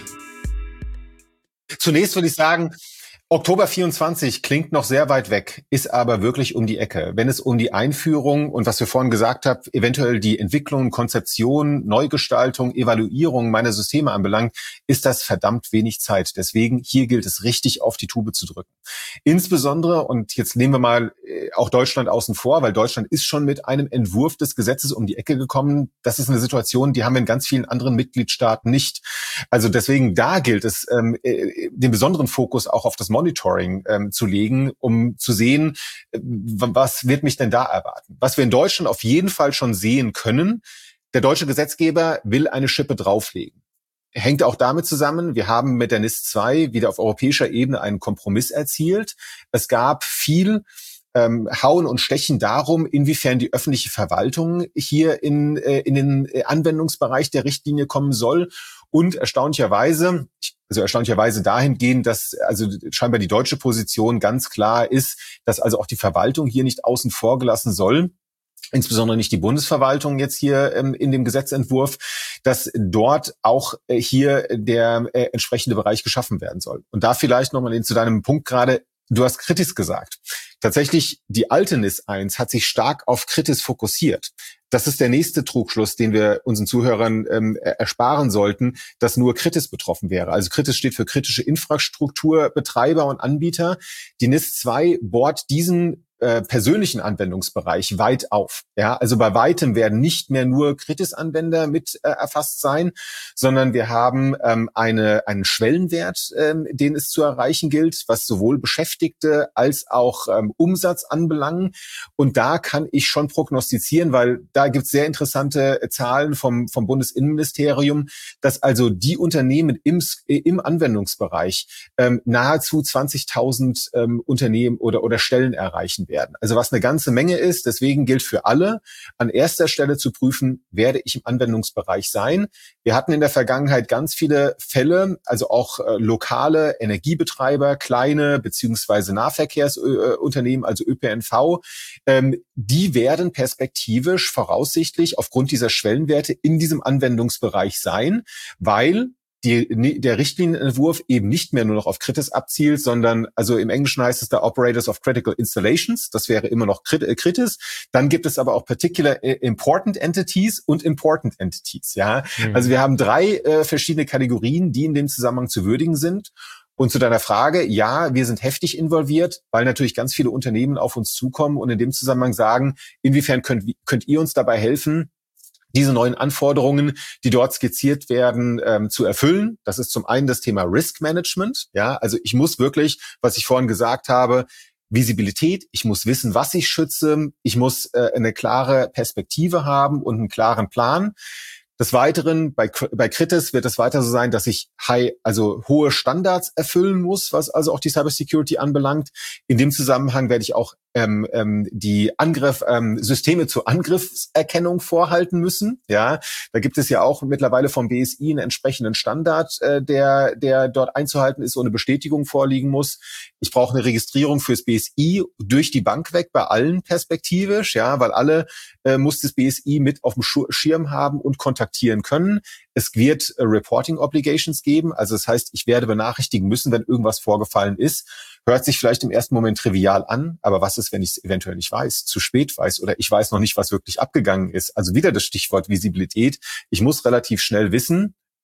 Zunächst würde ich sagen, Oktober vierundzwanzig klingt noch sehr weit weg, ist aber wirklich um die Ecke. Wenn es um die Einführung und was wir vorhin gesagt haben, eventuell die Entwicklung, Konzeption, Neugestaltung, Evaluierung meiner Systeme anbelangt, ist das verdammt wenig Zeit. Deswegen hier gilt es richtig auf die Tube zu drücken. Insbesondere, und jetzt nehmen wir mal auch Deutschland außen vor, weil Deutschland ist schon mit einem Entwurf des Gesetzes um die Ecke gekommen. Das ist eine Situation, die haben wir in ganz vielen anderen Mitgliedstaaten nicht. Also deswegen da gilt es, ähm, den besonderen Fokus auch auf das Monitoring ähm, zu legen, um zu sehen, äh, was wird mich denn da erwarten. Was wir in Deutschland auf jeden Fall schon sehen können, der deutsche Gesetzgeber will eine Schippe drauflegen. Hängt auch damit zusammen, wir haben mit der N I S zwei wieder auf europäischer Ebene einen Kompromiss erzielt. Es gab viel ähm, Hauen und Stechen darum, inwiefern die öffentliche Verwaltung hier in, äh, in den Anwendungsbereich der Richtlinie kommen soll. Und erstaunlicherweise, also erstaunlicherweise dahingehend, dass also scheinbar die deutsche Position ganz klar ist, dass also auch die Verwaltung hier nicht außen vor gelassen soll, insbesondere nicht die Bundesverwaltung jetzt hier ähm, in dem Gesetzentwurf, dass dort auch äh, hier der äh, entsprechende Bereich geschaffen werden soll. Und da vielleicht nochmal zu deinem Punkt gerade, du hast Kritis gesagt. Tatsächlich, die alte N I S eins hat sich stark auf Kritis fokussiert. Das ist der nächste Trugschluss, den wir unseren Zuhörern ähm, ersparen sollten, dass nur Kritis betroffen wäre. Also Kritis steht für kritische Infrastrukturbetreiber und Anbieter. Die N I S zwei bohrt diesen äh, persönlichen Anwendungsbereich weit auf. Ja, also bei weitem werden nicht mehr nur Kritis-Anwender mit äh, erfasst sein, sondern wir haben ähm, eine einen Schwellenwert, ähm, den es zu erreichen gilt, was sowohl Beschäftigte als auch ähm, Umsatz anbelangen. Und da kann ich schon prognostizieren, weil da gibt es sehr interessante Zahlen vom vom Bundesinnenministerium, dass also die Unternehmen im im Anwendungsbereich ähm, nahezu zwanzigtausend ähm, Unternehmen oder oder Stellen erreichen werden. Also was eine ganze Menge ist. Deswegen gilt für alle, an erster Stelle zu prüfen, werde ich im Anwendungsbereich sein. Wir hatten in der Vergangenheit ganz viele Fälle, also auch äh, lokale Energiebetreiber, kleine beziehungsweise Nahverkehrsunternehmen, also Ö P N V, ähm, die werden perspektivisch voraussichtlich aufgrund dieser Schwellenwerte in diesem Anwendungsbereich sein, weil Die, der Richtlinienentwurf eben nicht mehr nur noch auf Kritis abzielt, sondern, also im Englischen heißt es da Operators of Critical Installations, das wäre immer noch Kritis. Dann gibt es aber auch Particular Important Entities und Important Entities, ja. Mhm. Also wir haben drei äh, verschiedene Kategorien, die in dem Zusammenhang zu würdigen sind. Und zu deiner Frage, ja, wir sind heftig involviert, weil natürlich ganz viele Unternehmen auf uns zukommen und in dem Zusammenhang sagen, inwiefern könnt, könnt ihr uns dabei helfen, diese neuen Anforderungen, die dort skizziert werden, ähm, zu erfüllen. Das ist zum einen das Thema Risk Management. Ja, also ich muss wirklich, was ich vorhin gesagt habe, Visibilität, ich muss wissen, was ich schütze, ich muss äh, eine klare Perspektive haben und einen klaren Plan. Des Weiteren, bei, bei Kritis wird es weiter so sein, dass ich high, also hohe Standards erfüllen muss, was also auch die Cybersecurity anbelangt. In dem Zusammenhang werde ich auch ähm, ähm, die Angriff, ähm, Systeme zur Angriffserkennung vorhalten müssen. Ja, da gibt es ja auch mittlerweile vom B S I einen entsprechenden Standard, äh, der, der dort einzuhalten ist und eine Bestätigung vorliegen muss. Ich brauche eine Registrierung fürs B S I durch die Bank weg bei allen perspektivisch, ja, weil alle äh, muss das B S I mit auf dem Schirm haben und kontaktieren können. Es wird äh, Reporting Obligations geben, also das heißt, ich werde benachrichtigen müssen, wenn irgendwas vorgefallen ist. Hört sich vielleicht im ersten Moment trivial an, aber was ist, wenn ich es eventuell nicht weiß, zu spät weiß oder ich weiß noch nicht, was wirklich abgegangen ist? Also wieder das Stichwort Visibilität. Ich muss relativ schnell wissen,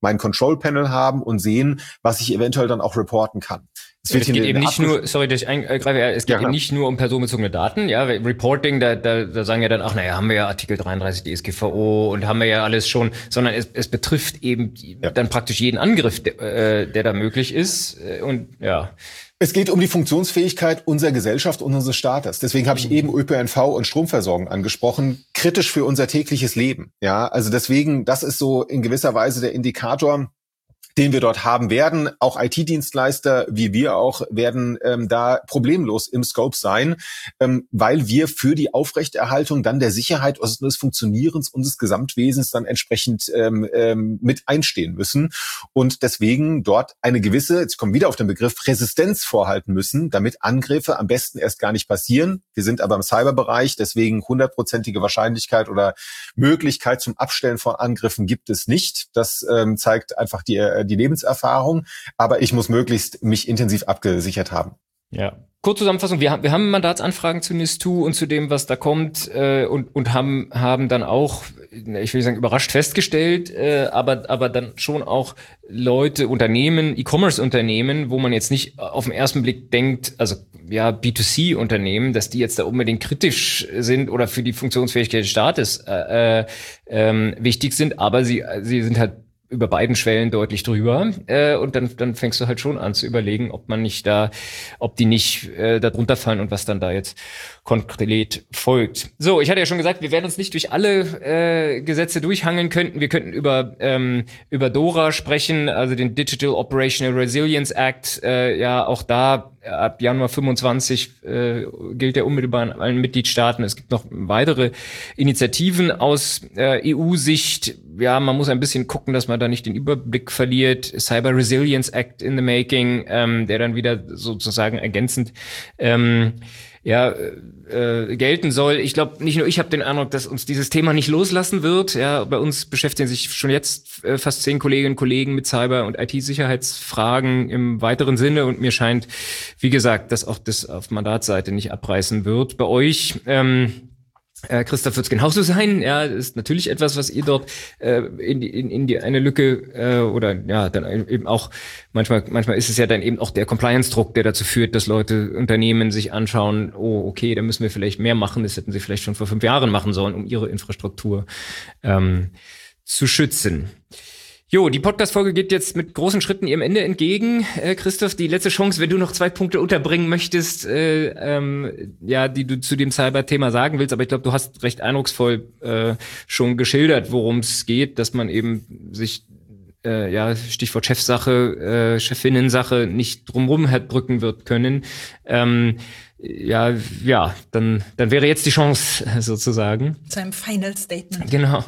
mein Control Panel haben und sehen, was ich eventuell dann auch reporten kann. Es, wird es geht eben nicht nur, sorry, dass ich eingreife, es geht ja, eben nicht nur um personenbezogene Daten, ja, Reporting, da, da, da sagen ja dann, ach naja, haben wir ja Artikel dreiunddreißig D S G V O und haben wir ja alles schon, sondern es, es betrifft eben ja. dann praktisch jeden Angriff, der, äh, der da möglich ist und ja. Es geht um die Funktionsfähigkeit unserer Gesellschaft und unseres Staates. Deswegen habe ich eben Ö P N V und Stromversorgung angesprochen, kritisch für unser tägliches Leben. Ja, also deswegen, das ist so in gewisser Weise der Indikator, den wir dort haben werden. Auch I T-Dienstleister wie wir auch werden ähm, da problemlos im Scope sein, ähm, weil wir für die Aufrechterhaltung dann der Sicherheit und des Funktionierens unseres Gesamtwesens dann entsprechend ähm, ähm, mit einstehen müssen und deswegen dort eine gewisse, jetzt kommen wir wieder auf den Begriff, Resistenz vorhalten müssen, damit Angriffe am besten erst gar nicht passieren. Wir sind aber im Cyberbereich, deswegen hundertprozentige Wahrscheinlichkeit oder Möglichkeit zum Abstellen von Angriffen gibt es nicht. Das ähm, zeigt einfach die die Lebenserfahrung, aber ich muss möglichst mich intensiv abgesichert haben. Ja. Kurzzusammenfassung, wir haben, wir haben Mandatsanfragen zu N I S zwei und zu dem, was da kommt, äh, und, und haben, haben dann auch, ich will nicht sagen überrascht festgestellt, äh, aber, aber dann schon auch Leute, Unternehmen, E-Commerce-Unternehmen, wo man jetzt nicht auf den ersten Blick denkt, also, ja, B zwei C-Unternehmen, dass die jetzt da unbedingt kritisch sind oder für die Funktionsfähigkeit des Staates, äh, äh, ähm, wichtig sind, aber sie, sie sind halt über beiden Schwellen deutlich drüber, äh, und dann dann fängst du halt schon an zu überlegen, ob man nicht da, ob die nicht äh, da drunter fallen und was dann da jetzt konkret folgt. So, ich hatte ja schon gesagt, wir werden uns nicht durch alle äh, Gesetze durchhangeln könnten. Wir könnten über ähm, über DORA sprechen, also den Digital Operational Resilience Act. Äh, ja, auch da ab Januar fünfundzwanzig äh, gilt der unmittelbar in allen Mitgliedstaaten. Es gibt noch weitere Initiativen aus äh, E U-Sicht. Ja, man muss ein bisschen gucken, dass man da nicht den Überblick verliert. Cyber Resilience Act in the making, ähm, der dann wieder sozusagen ergänzend ähm, ja äh, gelten soll. Ich glaube, nicht nur ich habe den Eindruck, dass uns dieses Thema nicht loslassen wird. Ja, bei uns beschäftigen sich schon jetzt äh, fast zehn Kolleginnen und Kollegen mit Cyber- und I T-Sicherheitsfragen im weiteren Sinne. Und mir scheint, wie gesagt, dass auch das auf Mandatsseite nicht abreißen wird. Bei euch ähm, Äh, Christoph, wird es genauso sein. Ja, ist natürlich etwas, was ihr dort äh, in, die, in, in die eine Lücke äh, oder ja, dann eben auch manchmal manchmal ist es ja dann eben auch der Compliance-Druck, der dazu führt, dass Leute, Unternehmen sich anschauen, oh, okay, da müssen wir vielleicht mehr machen. Das hätten sie vielleicht schon vor fünf Jahren machen sollen, um ihre Infrastruktur ähm, zu schützen. Jo, die Podcast-Folge geht jetzt mit großen Schritten ihrem Ende entgegen. Äh, Christoph, die letzte Chance, wenn du noch zwei Punkte unterbringen möchtest, äh, ähm, ja, die du zu dem Cyber-Thema sagen willst. Aber ich glaube, du hast recht eindrucksvoll äh, schon geschildert, worum es geht, dass man eben sich, äh, ja, Stichwort Chefsache, äh, Chefinnensache, nicht drumherum drücken wird können. Ähm, ja, ja, dann, dann wäre jetzt die Chance sozusagen. Zu einem Final Statement. Genau.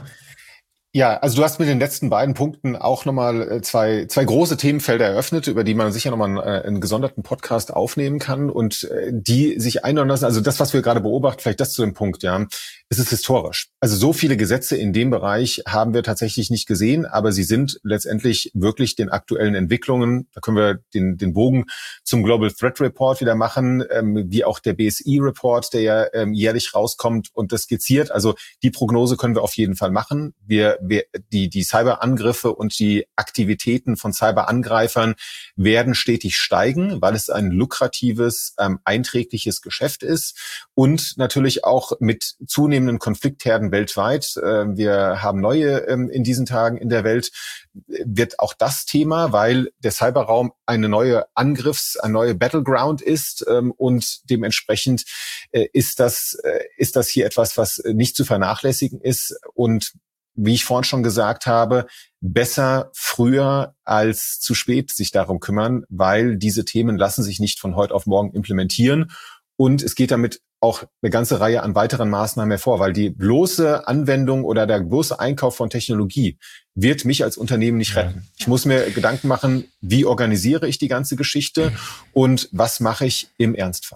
Ja, also du hast mit den letzten beiden Punkten auch nochmal zwei zwei große Themenfelder eröffnet, über die man sicher nochmal einen, einen gesonderten Podcast aufnehmen kann und die sich einordnen lassen. Also das, was wir gerade beobachten, vielleicht das zu dem Punkt, ja, es ist historisch. Also so viele Gesetze in dem Bereich haben wir tatsächlich nicht gesehen, aber sie sind letztendlich wirklich den aktuellen Entwicklungen, da können wir den den Bogen zum Global Threat Report wieder machen, ähm, wie auch der B S I-Report, der ja ähm, jährlich rauskommt und das skizziert. Also die Prognose können wir auf jeden Fall machen. Wir Wir, die, die Cyberangriffe und die Aktivitäten von Cyberangreifern werden stetig steigen, weil es ein lukratives, ähm, einträgliches Geschäft ist und natürlich auch mit zunehmenden Konfliktherden weltweit. Äh, wir haben neue ähm, in diesen Tagen in der Welt, wird auch das Thema, weil der Cyberraum eine neue Angriffs-, eine neue Battleground ist ähm, und dementsprechend äh, ist das, äh, ist das hier etwas, was nicht zu vernachlässigen ist und wie ich vorhin schon gesagt habe, besser früher als zu spät sich darum kümmern, weil diese Themen lassen sich nicht von heute auf morgen implementieren. Und es geht damit auch eine ganze Reihe an weiteren Maßnahmen hervor, weil die bloße Anwendung oder der bloße Einkauf von Technologie wird mich als Unternehmen nicht retten. Ich muss mir Gedanken machen, wie organisiere ich die ganze Geschichte und was mache ich im Ernstfall.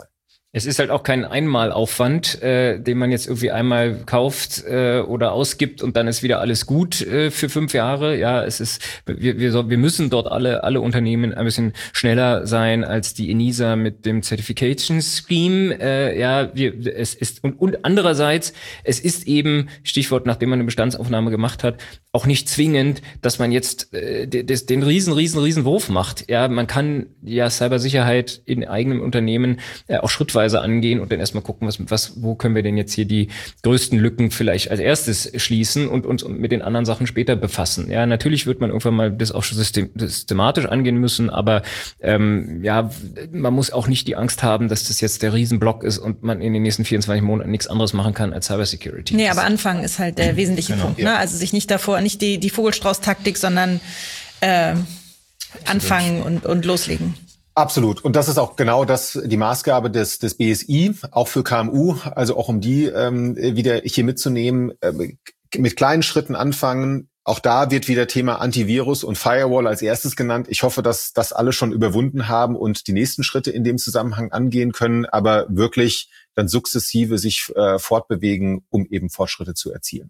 Es ist halt auch kein Einmalaufwand, äh, den man jetzt irgendwie einmal kauft äh, oder ausgibt und dann ist wieder alles gut äh, für fünf Jahre. Ja, es ist, wir, wir, so, wir müssen dort alle, alle Unternehmen ein bisschen schneller sein als die ENISA mit dem Certification Scheme. Äh, ja, wir, es ist, und, und andererseits, es ist eben, Stichwort, nachdem man eine Bestandsaufnahme gemacht hat, auch nicht zwingend, dass man jetzt äh, des, den riesen, riesen, riesen Wurf macht. Ja, man kann ja Cybersicherheit in eigenem Unternehmen äh, auch schrittweise angehen und dann erstmal gucken, was, was, wo können wir denn jetzt hier die größten Lücken vielleicht als erstes schließen und uns mit den anderen Sachen später befassen. Ja, natürlich wird man irgendwann mal das auch schon system, systematisch angehen müssen, aber ähm, ja, man muss auch nicht die Angst haben, dass das jetzt der Riesenblock ist und man in den nächsten vierundzwanzig Monaten nichts anderes machen kann als Cybersecurity. Nee, aber anfangen ist halt der wesentliche genau. Punkt. Ne? Also sich nicht davor, nicht die, die Vogelstrauß-Taktik, sondern äh, anfangen und, und loslegen. Absolut. Und das ist auch genau das, die Maßgabe des, des B S I, auch für K M U, also auch um die ähm, wieder hier mitzunehmen, äh, mit kleinen Schritten anfangen. Auch da wird wieder Thema Antivirus und Firewall als erstes genannt. Ich hoffe, dass das alle schon überwunden haben und die nächsten Schritte in dem Zusammenhang angehen können, aber wirklich dann sukzessive sich äh, fortbewegen, um eben Fortschritte zu erzielen.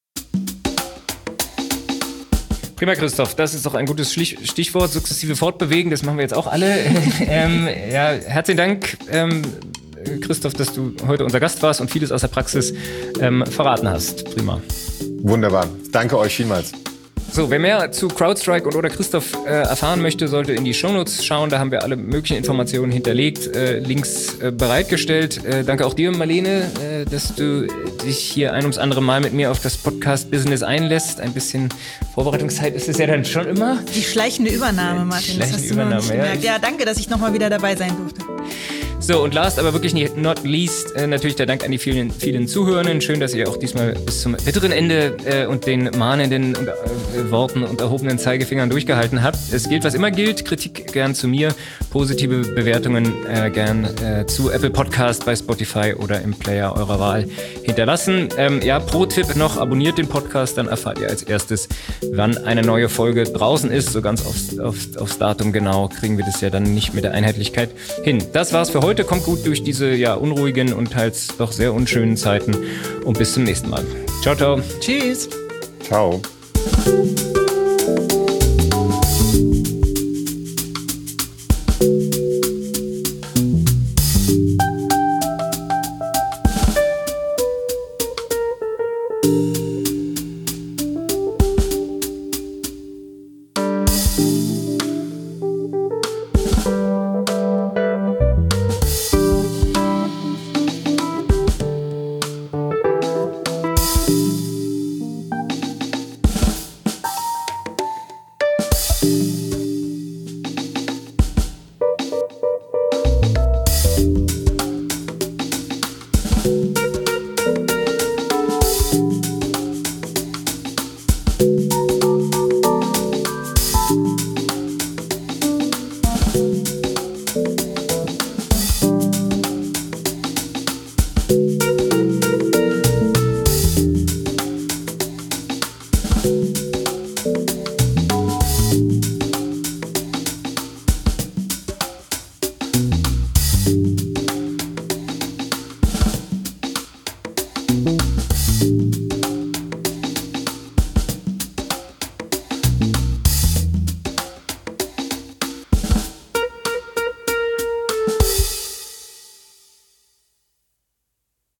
Prima, Christoph. Das ist doch ein gutes Stichwort, sukzessive Fortbewegen. Das machen wir jetzt auch alle. ähm, ja, herzlichen Dank, ähm, Christoph, dass du heute unser Gast warst und vieles aus der Praxis ähm, verraten hast. Prima. Wunderbar. Danke euch vielmals. So, wer mehr zu CrowdStrike und oder Christoph äh, erfahren möchte, sollte in die Shownotes schauen. Da haben wir alle möglichen Informationen hinterlegt, äh, Links äh, bereitgestellt. Äh, danke auch dir, Marlene, äh, dass du dich hier ein ums andere Mal mit mir auf das Podcast-Business einlässt. Ein bisschen Vorbereitungszeit ist es ja dann schon immer. Die schleichende Übernahme, Martin. Schleichende das hast du Übernahme, noch nicht gemerkt. ja. Ja, danke, dass ich nochmal wieder dabei sein durfte. So, und last, aber wirklich nicht, not least, äh, natürlich der Dank an die vielen, vielen Zuhörenden. Schön, dass ihr auch diesmal bis zum bitteren Ende äh, und den mahnenden und, äh, Worten und erhobenen Zeigefingern durchgehalten habt. Es gilt, was immer gilt. Kritik gern zu mir, positive Bewertungen äh, gern äh, zu Apple Podcast bei Spotify oder im Player eurer Wahl hinterlassen. Ähm, ja, Pro-Tipp noch, abonniert den Podcast, dann erfahrt ihr als erstes, wann eine neue Folge draußen ist. So ganz aufs, aufs, aufs Datum genau kriegen wir das ja dann nicht mit der Einheitlichkeit hin. Das war's für heute. Kommt gut durch diese ja unruhigen und teils doch sehr unschönen Zeiten und bis zum nächsten Mal. Ciao, ciao. Tschüss. Ciao.